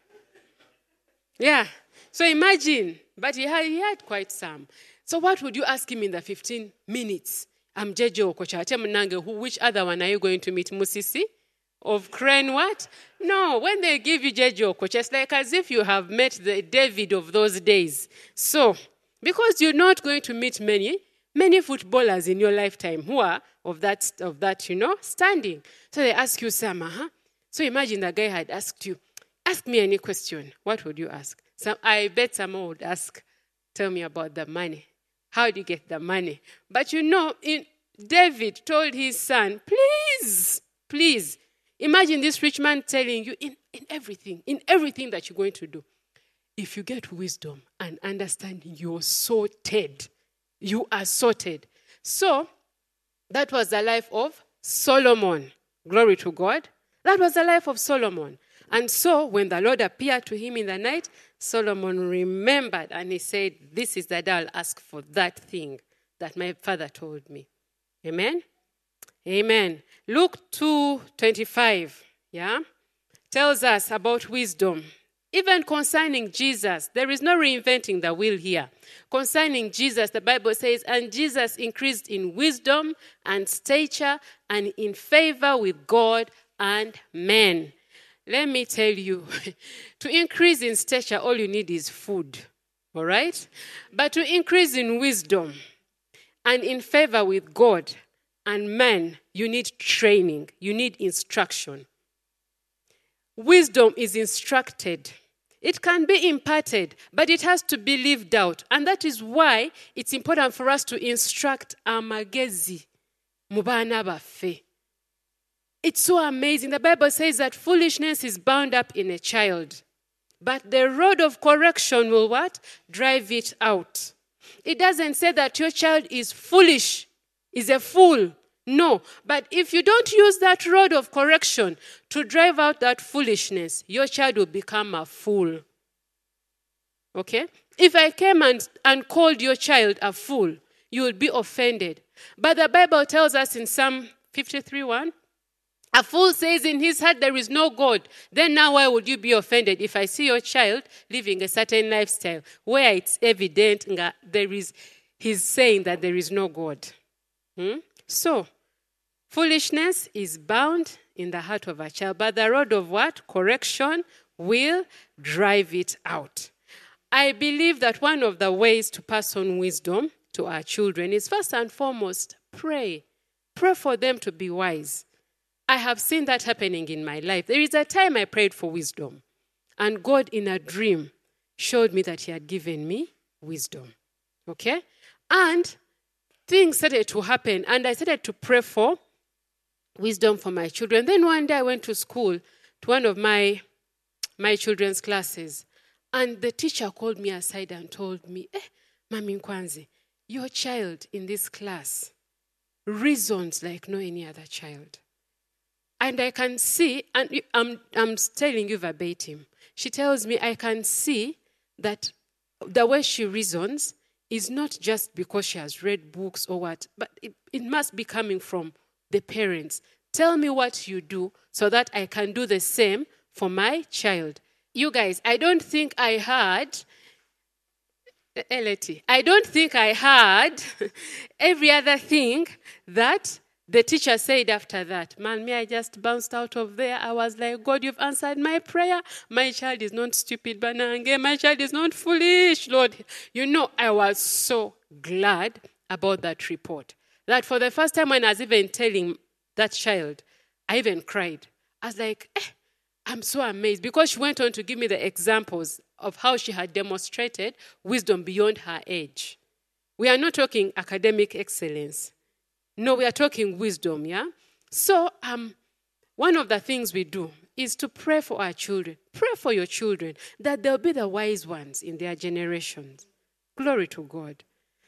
Yeah. So imagine, but he had, he had quite some. So what would you ask him in the fifteen minutes? I'm J J Okocha. Who, which other one are you going to meet? Musisi? Of Crane what? No, when they give you J J Okocha, it's like as if you have met the David of those days. So, because you're not going to meet many, many footballers in your lifetime who are of that, of that, you know, standing. So they ask you, Sam, huh? So imagine the guy had asked you, ask me any question. What would you ask? So I bet someone would ask, tell me about the money. How do you get the money? But you know, in, David told his son, please, please, imagine this rich man telling you in, in everything, in everything that you're going to do. If you get wisdom and understanding, you're sorted. You are sorted. So, that was the life of Solomon. Glory to God. That was the life of Solomon. And so, when the Lord appeared to him in the night, Solomon remembered and he said, this is the day I'll ask for that thing that my father told me. Amen? Amen. Luke two twenty-five, yeah, tells us about wisdom. Even concerning Jesus, there is no reinventing the wheel here. Concerning Jesus, the Bible says, and Jesus increased in wisdom and stature and in favor with God and men. Let me tell you, to increase in stature, all you need is food, all right? But to increase in wisdom and in favor with God and men, you need training, you need instruction. Wisdom is instructed. It can be imparted, but it has to be lived out. And that is why it's important for us to instruct amagezi mubana bafe. It's so amazing. The Bible says that foolishness is bound up in a child. But the rod of correction will what? Drive it out. It doesn't say that your child is foolish, is a fool. No. But if you don't use that rod of correction to drive out that foolishness, your child will become a fool. Okay? If I came and, and called your child a fool, you will be offended. But the Bible tells us in Psalm fifty-three one, a fool says in his heart there is no God. Then now why would you be offended if I see your child living a certain lifestyle where it's evident that there is, he's saying that there is no God? Hmm? So, foolishness is bound in the heart of a child, but the rod of what? Correction will drive it out. I believe that one of the ways to pass on wisdom to our children is first and foremost, pray. Pray for them to be wise. I have seen that happening in my life. There is a time I prayed for wisdom, and God in a dream showed me that he had given me wisdom. Okay? And things started to happen, and I started to pray for wisdom for my children. Then one day I went to school, to one of my, my children's classes, and the teacher called me aside and told me, eh, Mami Nkwanzi, your child in this class reasons like no any other child. And I can see, and I'm, I'm telling you verbatim, she tells me I can see that the way she reasons is not just because she has read books or what, but it, it must be coming from the parents. Tell me what you do so that I can do the same for my child. You guys, I don't think I heard, Eleti, I don't think I heard every other thing that the teacher said after that. Man, me, I just bounced out of there. I was like, God, you've answered my prayer. My child is not stupid, Banange. My child is not foolish, Lord. You know, I was so glad about that report. That for the first time when I was even telling that child, I even cried. I was like, eh, I'm so amazed. Because she went on to give me the examples of how she had demonstrated wisdom beyond her age. We are not talking academic excellence. No, we are talking wisdom, yeah? So, um, one of the things we do is to pray for our children. Pray for your children that they'll be the wise ones in their generations. Glory to God.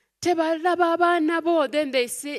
Then they say,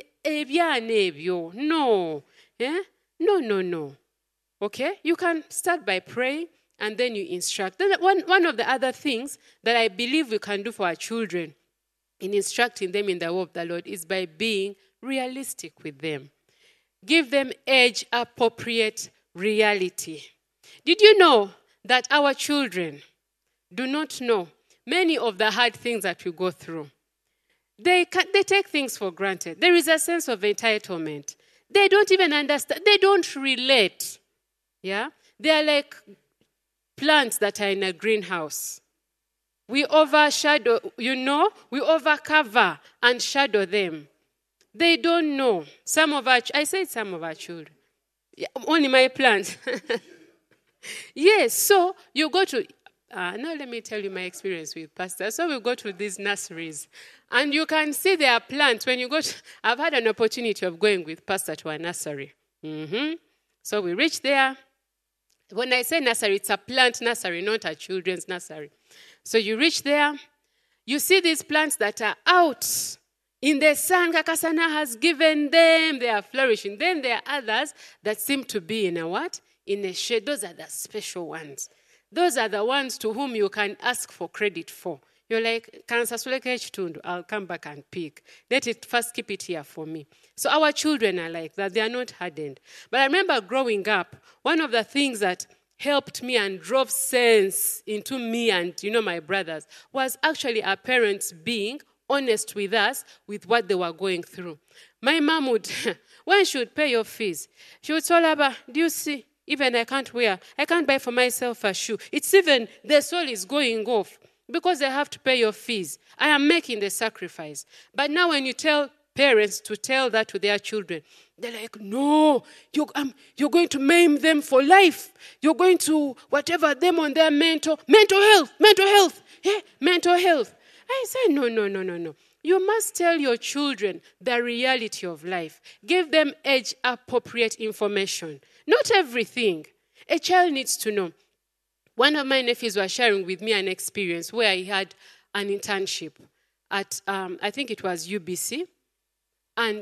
no. Yeah? No, no, no. Okay? You can start by praying and then you instruct. Then one, one of the other things that I believe we can do for our children in instructing them in the word of the Lord is by being realistic with them. Give them age-appropriate reality. Did you know that our children do not know many of the hard things that we go through? They can, they take things for granted. There is a sense of entitlement. They don't even understand. They don't relate. Yeah? They are like plants that are in a greenhouse. We overshadow, you know, we overcover and shadow them. They don't know. Some of our, I said some of our children. Yeah, only my plants. Yes, so you go to, uh, now let me tell you my experience with pastors. So we go to these nurseries, and you can see their plants. When you go to, I've had an opportunity of going with pastor to a nursery. Mm-hmm. So we reach there. When I say nursery, it's a plant nursery, not a children's nursery. So you reach there, you see these plants that are out in the sun. Kakasana has given them, they are flourishing. Then there are others that seem to be in a what? In a shade. Those are the special ones. Those are the ones to whom you can ask for credit for. You're like, I'll come back and pick. Let it first keep it here for me. So our children are like that. They are not hardened. But I remember growing up, one of the things that helped me and drove sense into me and, you know, my brothers was actually our parents being honest with us with what they were going through. My mom would, when she would pay your fees, she would tell her, do you see, even I can't wear, I can't buy for myself a shoe. It's even, the soul is going off because they have to pay your fees. I am making the sacrifice. But now when you tell parents to tell that to their children, they're like, no, you're, um, you're going to maim them for life. You're going to, whatever, them on their mental, mental health, mental health, yeah, mental health. I say, no, no, no, no, no. You must tell your children the reality of life. Give them age-appropriate information. Not everything. A child needs to know. One of my nephews was sharing with me an experience where he had an internship at, um, I think it was U B C. And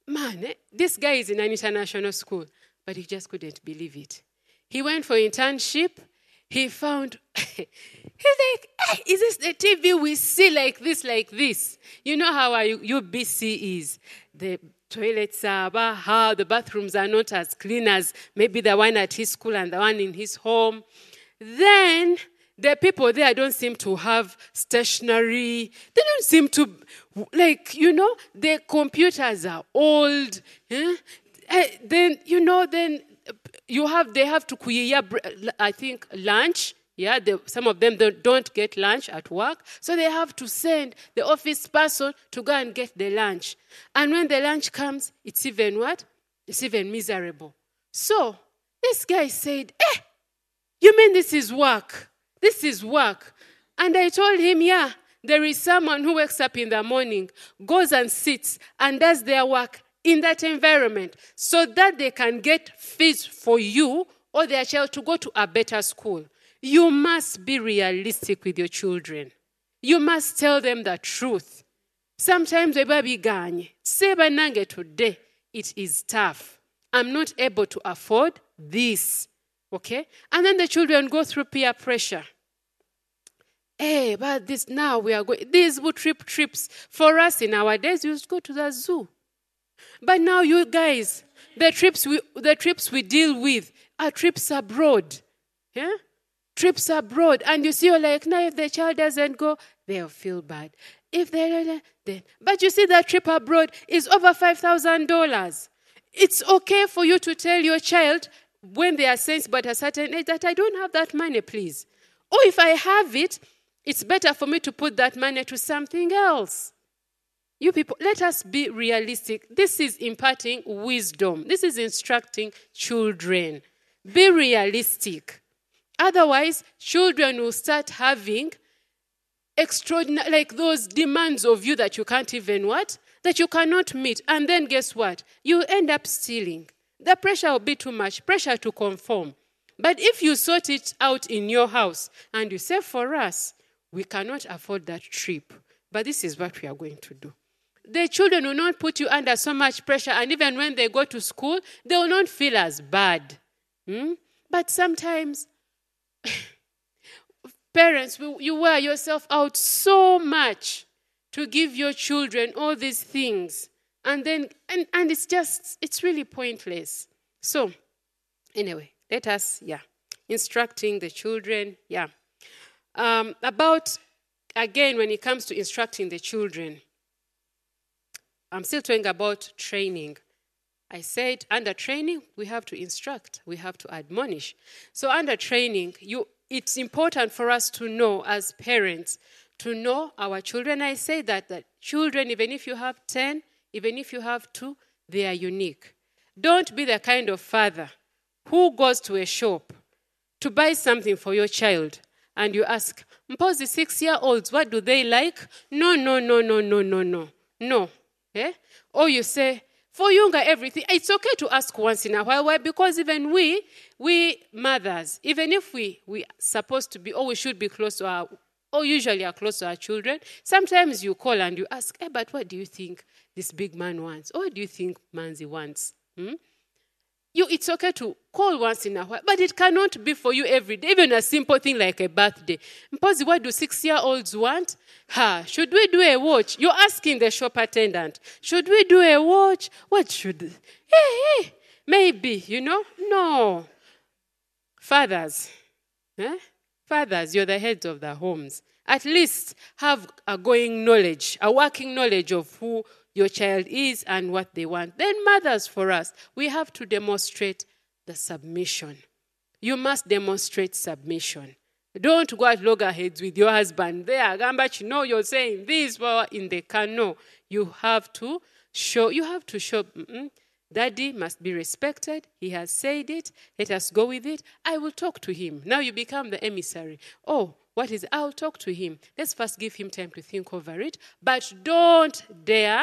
man, eh, this guy is in an international school, but he just couldn't believe it. He went for internship. He found, he's like, hey, is this the T V we see like this, like this? You know how our U B C is. The toilets are, how the bathrooms are not as clean as maybe the one at his school and the one in his home. Then the people there don't seem to have stationery. They don't seem to, like, you know, the computers are old. Eh? Uh, then, you know, then you have, they have to kuya, I think, lunch. Yeah, they, some of them don't, don't get lunch at work. So they have to send the office person to go and get the lunch. And when the lunch comes, it's even what? It's even miserable. So this guy said, eh, you mean this is work? This is work. And I told him, yeah, there is someone who wakes up in the morning, goes and sits and does their work in that environment so that they can get fees for you or their child to go to a better school. You must be realistic with your children. You must tell them the truth. Sometimes we baby ganye. Say banange today, it is tough. I'm not able to afford this. Okay? And then the children go through peer pressure. Hey, but this now we are going, these would trip trips. For us in our days, we used to go to the zoo. But now you guys, the trips we the trips we deal with are trips abroad. Yeah? Trips abroad. And you see, you're like, now if the child doesn't go, they'll feel bad. If they then, but you see that trip abroad is over five thousand dollars. It's okay for you to tell your child when they are sensible at a certain age that I don't have that money, please. Or if I have it, it's better for me to put that money to something else. You people, let us be realistic. This is imparting wisdom. This is instructing children. Be realistic. Otherwise, children will start having extraordinary, like those demands of you that you can't even what? That you cannot meet. And then guess what? You end up stealing. The pressure will be too much, pressure to conform. But if you sort it out in your house and you say, for us, we cannot afford that trip, but this is what we are going to do. The children will not put you under so much pressure, and even when they go to school, they will not feel as bad. Hmm? But sometimes, parents, you wear yourself out so much to give your children all these things. And then, and, and it's just, it's really pointless. So, anyway, let us, yeah, instructing the children, yeah. Um, about, again, when it comes to instructing the children, I'm still talking about training. I said under training, we have to instruct, we have to admonish. So under training, you, it's important for us to know as parents, to know our children. I say that, that children, even if you have ten, even if you have two, they are unique. Don't be the kind of father who goes to a shop to buy something for your child and you ask, Mpozi, six-year-olds, what do they like? No, no, no, no, no, no, no, no. Eh? Or you say, for younger everything, it's okay to ask once in a while. Why? Because even we, we mothers, even if we we supposed to be, or we should be close to our, or usually are close to our children, sometimes you call and you ask, hey, but what do you think this big man wants? Or what do you think Manzi wants? Hmm? You, it's okay to call once in a while, but it cannot be for you every day, even a simple thing like a birthday. Mpozi, what do six-year-olds want? Ha, should we do a watch? You're asking the shop attendant, should we do a watch? What should, hey, hey, maybe, you know? No. Fathers, eh? Fathers, you're the heads of the homes. At least have a going knowledge, a working knowledge of who your child is and what they want. Then mothers, for us, we have to demonstrate the submission. You must demonstrate submission. Don't go at loggerheads with your husband. There, Gambach, no, you're saying this, well, in the car. No, you have to show, you have to show, mm-mm, Daddy must be respected. He has said it. Let us go with it. I will talk to him. Now you become the emissary. Oh, what is, I'll talk to him. Let's first give him time to think over it. But don't dare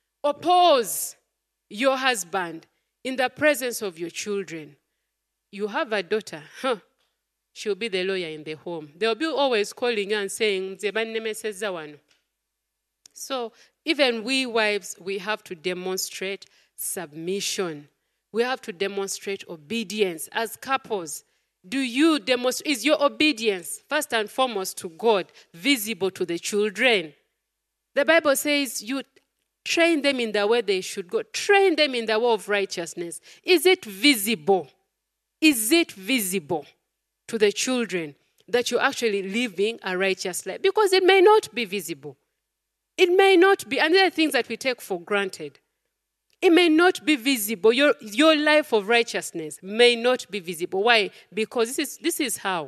oppose your husband in the presence of your children. You have a daughter. Huh. She'll be the lawyer in the home. They'll be always calling you and saying, so even we wives, we have to demonstrate submission. We have to demonstrate obedience as couples. Do you demonstrate, is your obedience, first and foremost to God, visible to the children? The Bible says you train them in the way they should go. Train them in the way of righteousness. Is it visible? Is it visible to the children that you're actually living a righteous life? Because it may not be visible. It may not be. And there are things that we take for granted. It may not be visible. Your, your life of righteousness may not be visible. Why? Because this is, this is how.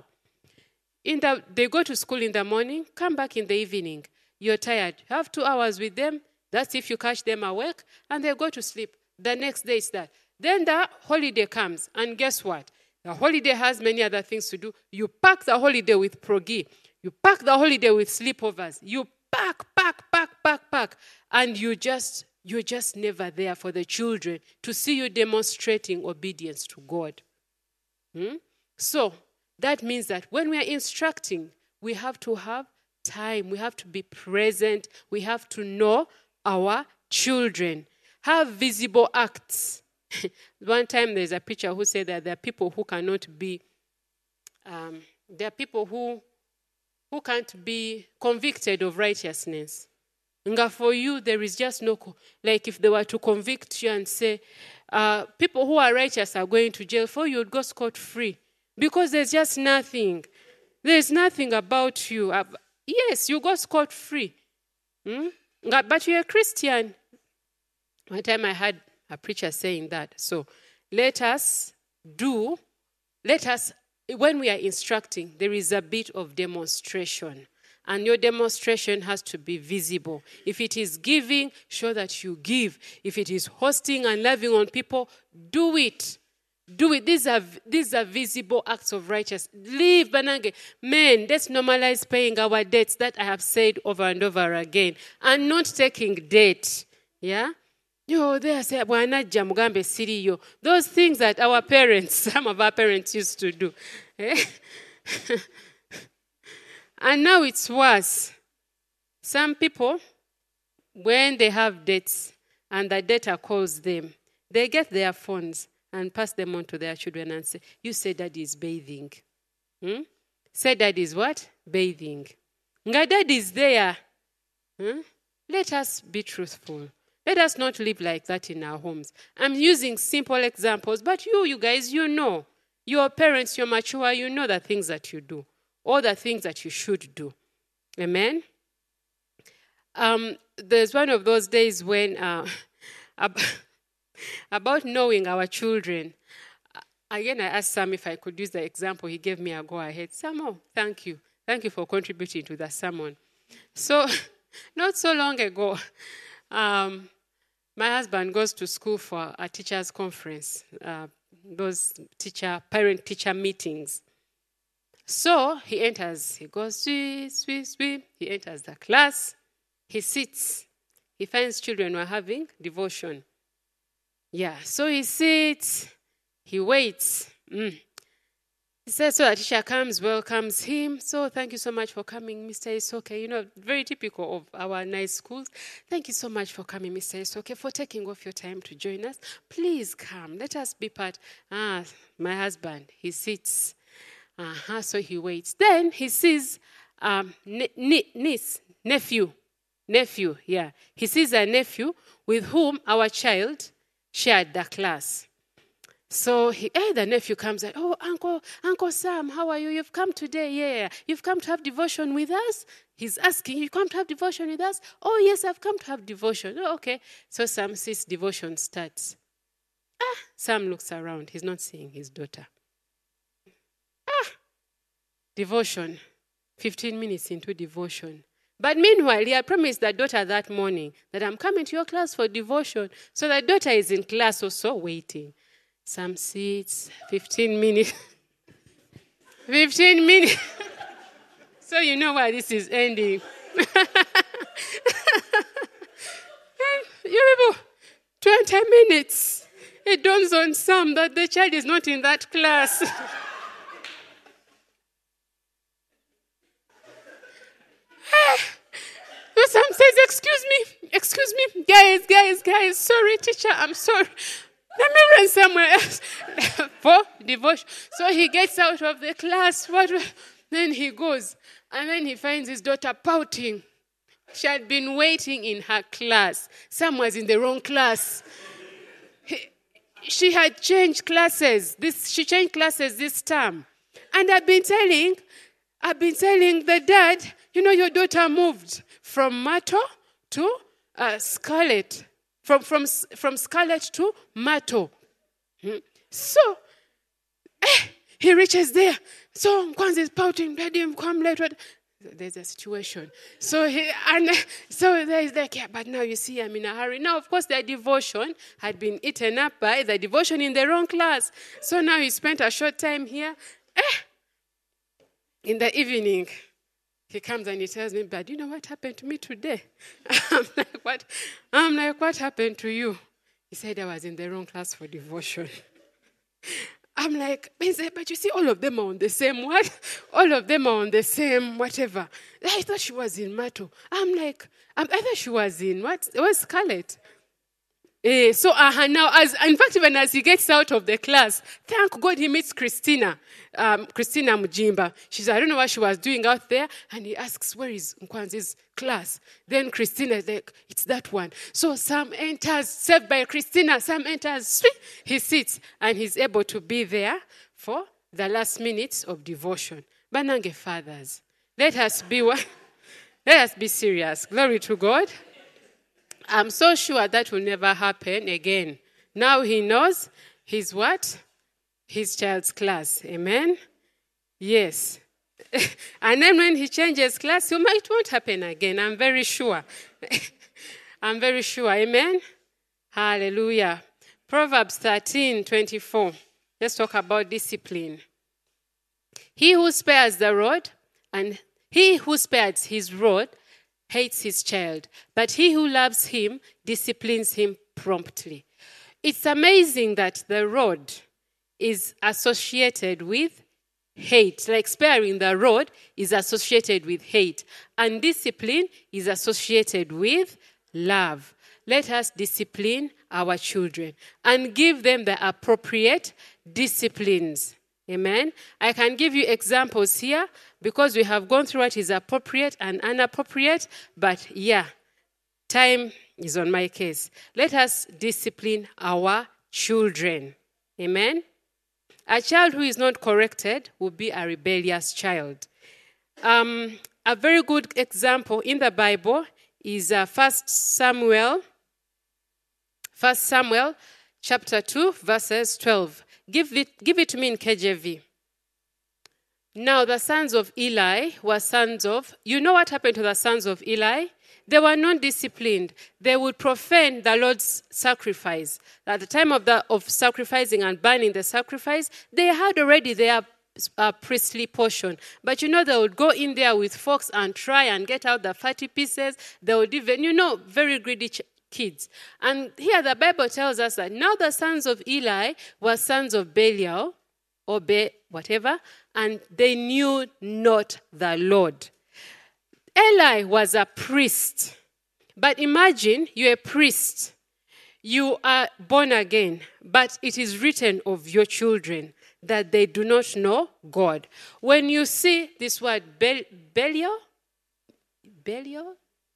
In the, they go to school in the morning, come back in the evening. You're tired. Have two hours with them. That's if you catch them awake. And they go to sleep. The next day is that. Then the holiday comes. And guess what? The holiday has many other things to do. You pack the holiday with progi. You pack the holiday with sleepovers. You pack, pack, pack, pack, pack. And you just... You're just never there for the children to see you demonstrating obedience to God. Hmm? So that means that when we are instructing, we have to have time. We have to be present. We have to know our children. Have visible acts. One time there's a preacher who said that there are people who cannot be, um, there are people who, who can't be convicted of righteousness. Nga for you, there is just no, like if they were to convict you and say, uh, people who are righteous are going to jail, for you would go scot-free. Because there's just nothing. There's nothing about you. Uh, yes, you go scot-free. Hmm? But you're a Christian. One time I had a preacher saying that. So let us do, let us, when we are instructing, there is a bit of demonstration. And your demonstration has to be visible. If it is giving, show that you give. If it is hosting and loving on people, do it. Do it. These are, these are visible acts of righteousness. Leave, Banange. Men, let's normalize paying our debts, that I have said over and over again. And not taking debt. Yeah? Yo, they say, those things that our parents, some of our parents used to do. Eh? And now it's worse. Some people, when they have debts and the debtor calls them, they get their phones and pass them on to their children and say, you say daddy is bathing. Hmm? Say daddy is what? Bathing. Nga daddy is there. Hmm? Let us be truthful. Let us not live like that in our homes. I'm using simple examples, but you, you guys, you know. Your parents, you're mature, you know the things that you do. All the things that you should do. Amen? Um, there's one of those days when, uh, about knowing our children, again, I asked Sam if I could use the example. He gave me a go-ahead. Sam, oh, thank you. Thank you for contributing to the sermon. So, not so long ago, um, my husband goes to school for a teacher's conference, uh, those teacher, parent-teacher meetings. So he enters, he goes, sweet, sweet, sweet. He enters the class, he sits. He finds children who are having devotion. Yeah, so he sits, he waits. Mm. He says, so the teacher comes, welcomes him. So thank you so much for coming, Mister Isoke. You know, very typical of our nice schools. Thank you so much for coming, Mister Isoke, for taking off your time to join us. Please come, let us be part. Ah, my husband, he sits. Uh-huh, so he waits. Then he sees um, ne- ne- niece, nephew, nephew, yeah. He sees a nephew with whom our child shared the class. So he, hey, the nephew comes and, oh, Uncle, Uncle Sam, how are you? You've come today, yeah. You've come to have devotion with us? He's asking, you come to have devotion with us? Oh, yes, I've come to have devotion. Oh, okay. So Sam sees devotion starts. Ah, Sam looks around. He's not seeing his daughter. Ah, devotion, fifteen minutes into devotion. But meanwhile, he had promised the daughter that morning that I'm coming to your class for devotion. So the daughter is in class also waiting. Some sits, fifteen minutes. fifteen minutes. So you know why this is ending. You people, twenty minutes. It dawns on some that the child is not in that class. Some says, excuse me, excuse me, guys, guys, guys, sorry, teacher, I'm sorry. Let me run somewhere else for devotion. So he gets out of the class. What? Then he goes, and then he finds his daughter pouting. She had been waiting in her class. Sam was in the wrong class. He, she had changed classes. This she changed classes this term, and I've been telling, I've been telling the dad, you know, your daughter moved from Mato to uh, Scarlet. From, from, from Scarlet to Mato. Hmm. So, eh, he reaches there. So, Kwanzaa is pouting, Daddy, come late. There's a situation. So, he, and so there's like, yeah, but now you see, I'm in a hurry. Now, of course, their devotion had been eaten up by the devotion in the wrong class. So now he spent a short time here. Eh, in the evening, he comes and he tells me, but you know what happened to me today? I'm like, what? I'm like, what happened to you? He said I was in the wrong class for devotion. I'm like, but you see, all of them are on the same what? All of them are on the same whatever. I thought she was in Mato. I'm like, I thought she was in what? It was Scarlet. Eh, so uh, now, as in fact, even as he gets out of the class, thank God he meets Christina, um, Christina Mujimba. She said, I don't know what she was doing out there. And he asks, where is Nkwanzi's class? Then Christina is like, it's that one. So Sam enters, saved by Christina. Sam enters, he sits, and he's able to be there for the last minutes of devotion. Banange fathers, let us be what? Let us be serious. Glory to God. I'm so sure that will never happen again. Now he knows his what? His child's class. Amen? Yes. And then when he changes class, it won't happen again. I'm very sure. I'm very sure. Amen? Hallelujah. Proverbs thirteen twenty-four. Let's talk about discipline. He who spares the rod, and he who spares his rod, hates his child, but he who loves him disciplines him promptly. It's amazing that the rod is associated with hate. Like sparing the rod is associated with hate. And discipline is associated with love. Let us discipline our children and give them the appropriate disciplines. Amen. I can give you examples here because we have gone through what is appropriate and inappropriate. But yeah, time is on my case. Let us discipline our children. Amen. A child who is not corrected will be a rebellious child. Um, a very good example in the Bible is uh, First Samuel, First Samuel chapter two, verses twelve. Give it, give it to me in K J V. Now the sons of Eli were sons of, you know what happened to the sons of Eli? They were not disciplined. They would profane the Lord's sacrifice. At the time of, the, of sacrificing and burning the sacrifice, they had already their uh, priestly portion. But you know, they would go in there with forks and try and get out the fatty pieces. They would even, you know, very greedy ch- kids. And here the Bible tells us that now the sons of Eli were sons of Belial, or Be, whatever, and they knew not the Lord. Eli was a priest. But imagine you're a priest. You are born again, but it is written of your children that they do not know God. When you see this word Bel- Belial, Belial,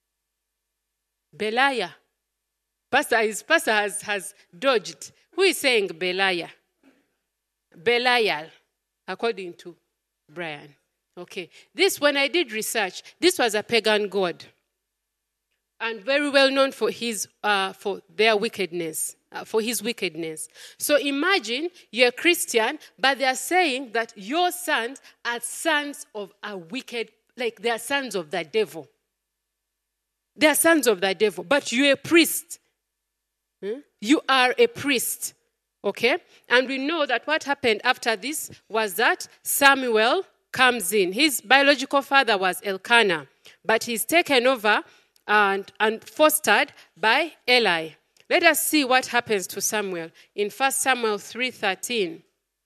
Belial, Pastor, his pastor has, has dodged. Who is saying Belial? Belial, according to Brian. Okay. This, when I did research, this was a pagan god. And very well known for his, uh, for their wickedness, uh, for his wickedness. So imagine you're a Christian, but they are saying that your sons are sons of a wicked, like they are sons of the devil. They are sons of the devil, but you're a priest. Hmm? You are a priest. Okay? And we know that what happened after this was that Samuel comes in. His biological father was Elkanah, but he's taken over and, and fostered by Eli. Let us see what happens to Samuel in First Samuel three thirteen.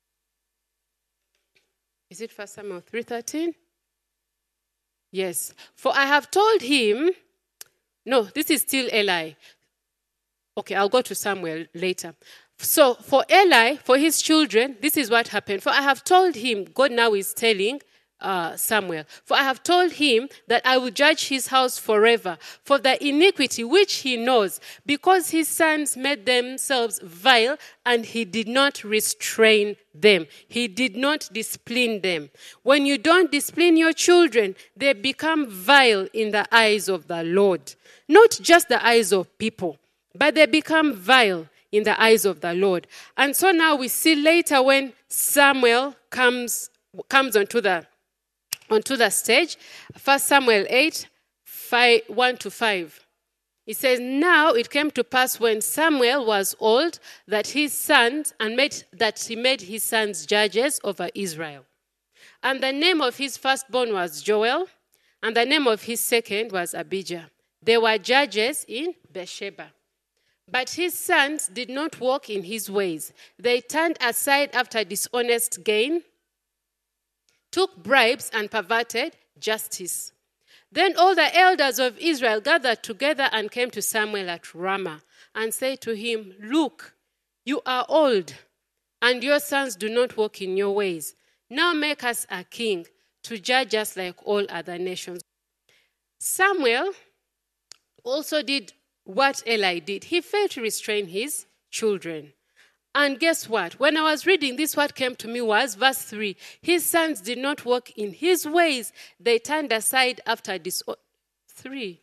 Is it First Samuel three thirteen? Yes. For I have told him No, this is still Eli. Okay, I'll go to Samuel later. So for Eli, for his children, this is what happened. For I have told him, God now is telling uh, Samuel, for I have told him that I will judge his house forever for the iniquity which he knows, because his sons made themselves vile, and he did not restrain them. He did not discipline them. When you don't discipline your children, they become vile in the eyes of the Lord. Not just the eyes of people, but they become vile in the eyes of the Lord. And so now we see later when Samuel comes comes onto the onto the stage, First Samuel eight, five, one to five. It says, now it came to pass when Samuel was old that his sons and made that he made his sons judges over Israel. And the name of his firstborn was Joel, and the name of his second was Abijah. They were judges in Beersheba. But his sons did not walk in his ways. They turned aside after dishonest gain, took bribes, and perverted justice. Then all the elders of Israel gathered together and came to Samuel at Ramah and said to him, look, you are old, and your sons do not walk in your ways. Now make us a king to judge us like all other nations. Samuel also did what Eli did. He failed to restrain his children. And guess what? When I was reading this, what came to me was verse three. His sons did not walk in his ways. They turned aside after this. Three.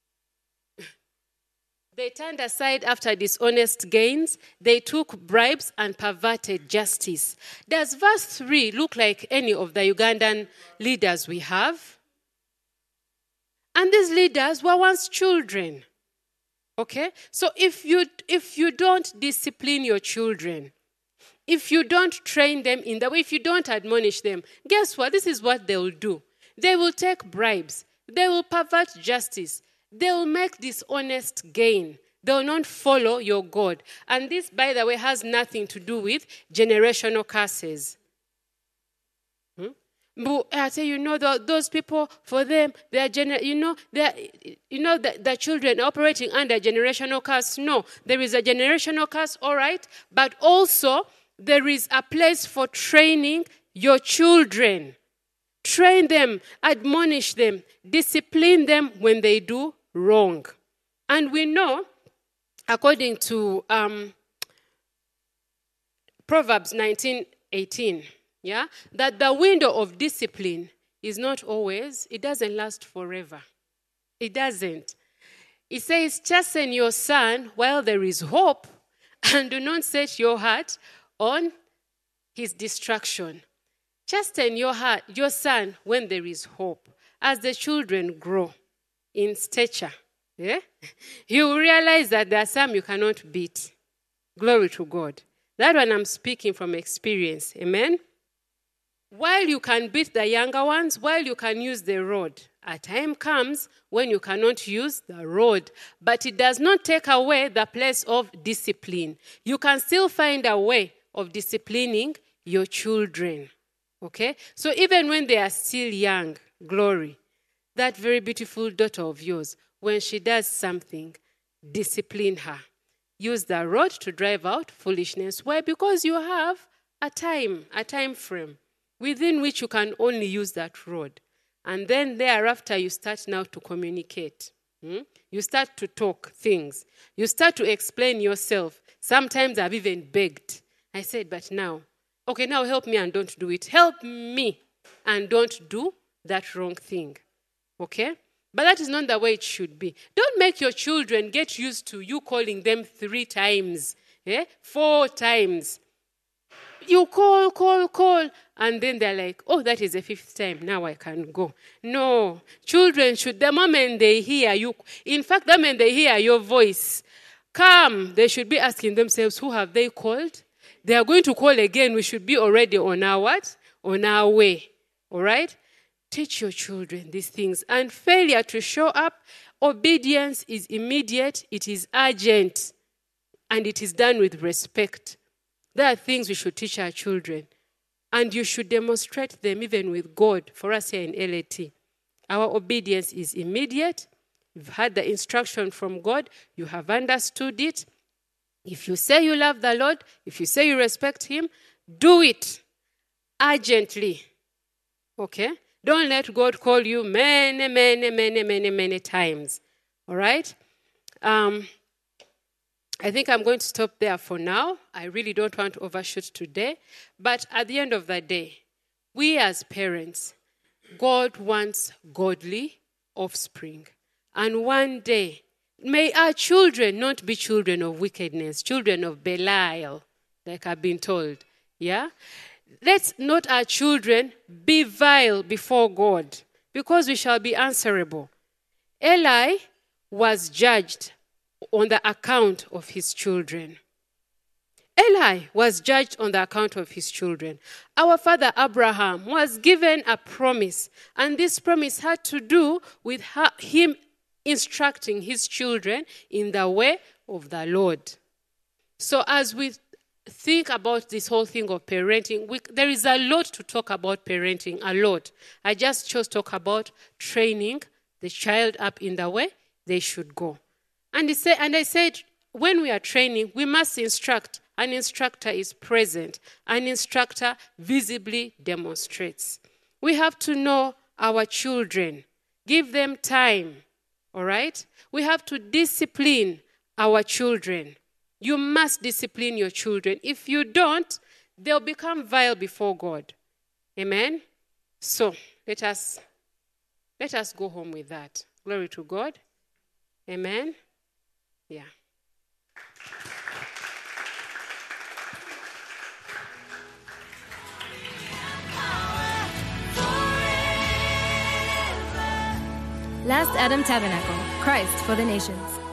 They turned aside after dishonest gains. They took bribes and perverted justice. Does verse three look like any of the Ugandan leaders we have? And these leaders were once children. Okay? So if you if you don't discipline your children, if you don't train them in the way, if you don't admonish them, guess what? This is what they will do. They will take bribes. They will pervert justice. They will make dishonest gain. They will not follow your God. And this, by the way, has nothing to do with generational curses. But I tell you, you know, the, those people, for them, they are, gener- you know, they are, you know, the, the children operating under generational curse. No, there is a generational curse, all right, but also there is a place for training your children. Train them, admonish them, discipline them when they do wrong. And we know, according to um, Proverbs nineteen eighteen, yeah, that the window of discipline is not always, it doesn't last forever. It doesn't. It says, chasten your son while there is hope, and do not set your heart on his destruction. Chasten your heart, your son when there is hope. As the children grow in stature, yeah, you will realize that there are some you cannot beat. Glory to God. That one I'm speaking from experience. Amen. While you can beat the younger ones, while you can use the rod, a time comes when you cannot use the rod. But it does not take away the place of discipline. You can still find a way of disciplining your children. Okay? So even when they are still young, glory, that very beautiful daughter of yours, when she does something, discipline her. Use the rod to drive out foolishness. Why? Because you have a time, a time frame, within which you can only use that rod. And then thereafter, you start now to communicate. Hmm? You start to talk things. You start to explain yourself. Sometimes I've even begged. I said, but now, okay, now help me and don't do it. Help me and don't do that wrong thing. Okay? But that is not the way it should be. Don't make your children get used to you calling them three times, eh? four times. You call, call, call, and then they're like, oh, that is the fifth time. Now I can go. No. Children should, the moment they hear you, in fact, the moment they hear your voice, come, they should be asking themselves, who have they called? They are going to call again. We should be already on our what? On our way. All right? Teach your children these things. And failure to show up, obedience is immediate, it is urgent, and it is done with respect. There are things we should teach our children. And you should demonstrate them even with God. For us here in L A T, our obedience is immediate, You've had the instruction from God. You have understood it. If you say you love the Lord, if you say you respect him, do it urgently. Okay? Don't let God call you many, many, many, many, many times. All right? Um, I think I'm going to stop there for now. I really don't want to overshoot today. But at the end of the day, we as parents, God wants godly offspring. And one day, may our children not be children of wickedness, children of Belial, like I've been told. Yeah? Let not our children be vile before God, because we shall be answerable. Eli was judged on the account of his children. Eli was judged on the account of his children. Our father Abraham was given a promise, and this promise had to do with him instructing his children in the way of the Lord. So as we think about this whole thing of parenting, we, there is a lot to talk about parenting, a lot. I just chose to talk about training the child up in the way they should go. And, he said, and I said, when we are training, we must instruct. An instructor is present. An instructor visibly demonstrates. We have to know our children. Give them time. All right? We have to discipline our children. You must discipline your children. If you don't, they'll become vile before God. Amen? So, let us, let us go home with that. Glory to God. Amen? Yeah. Last Adam Tabernacle, Christ for the Nations.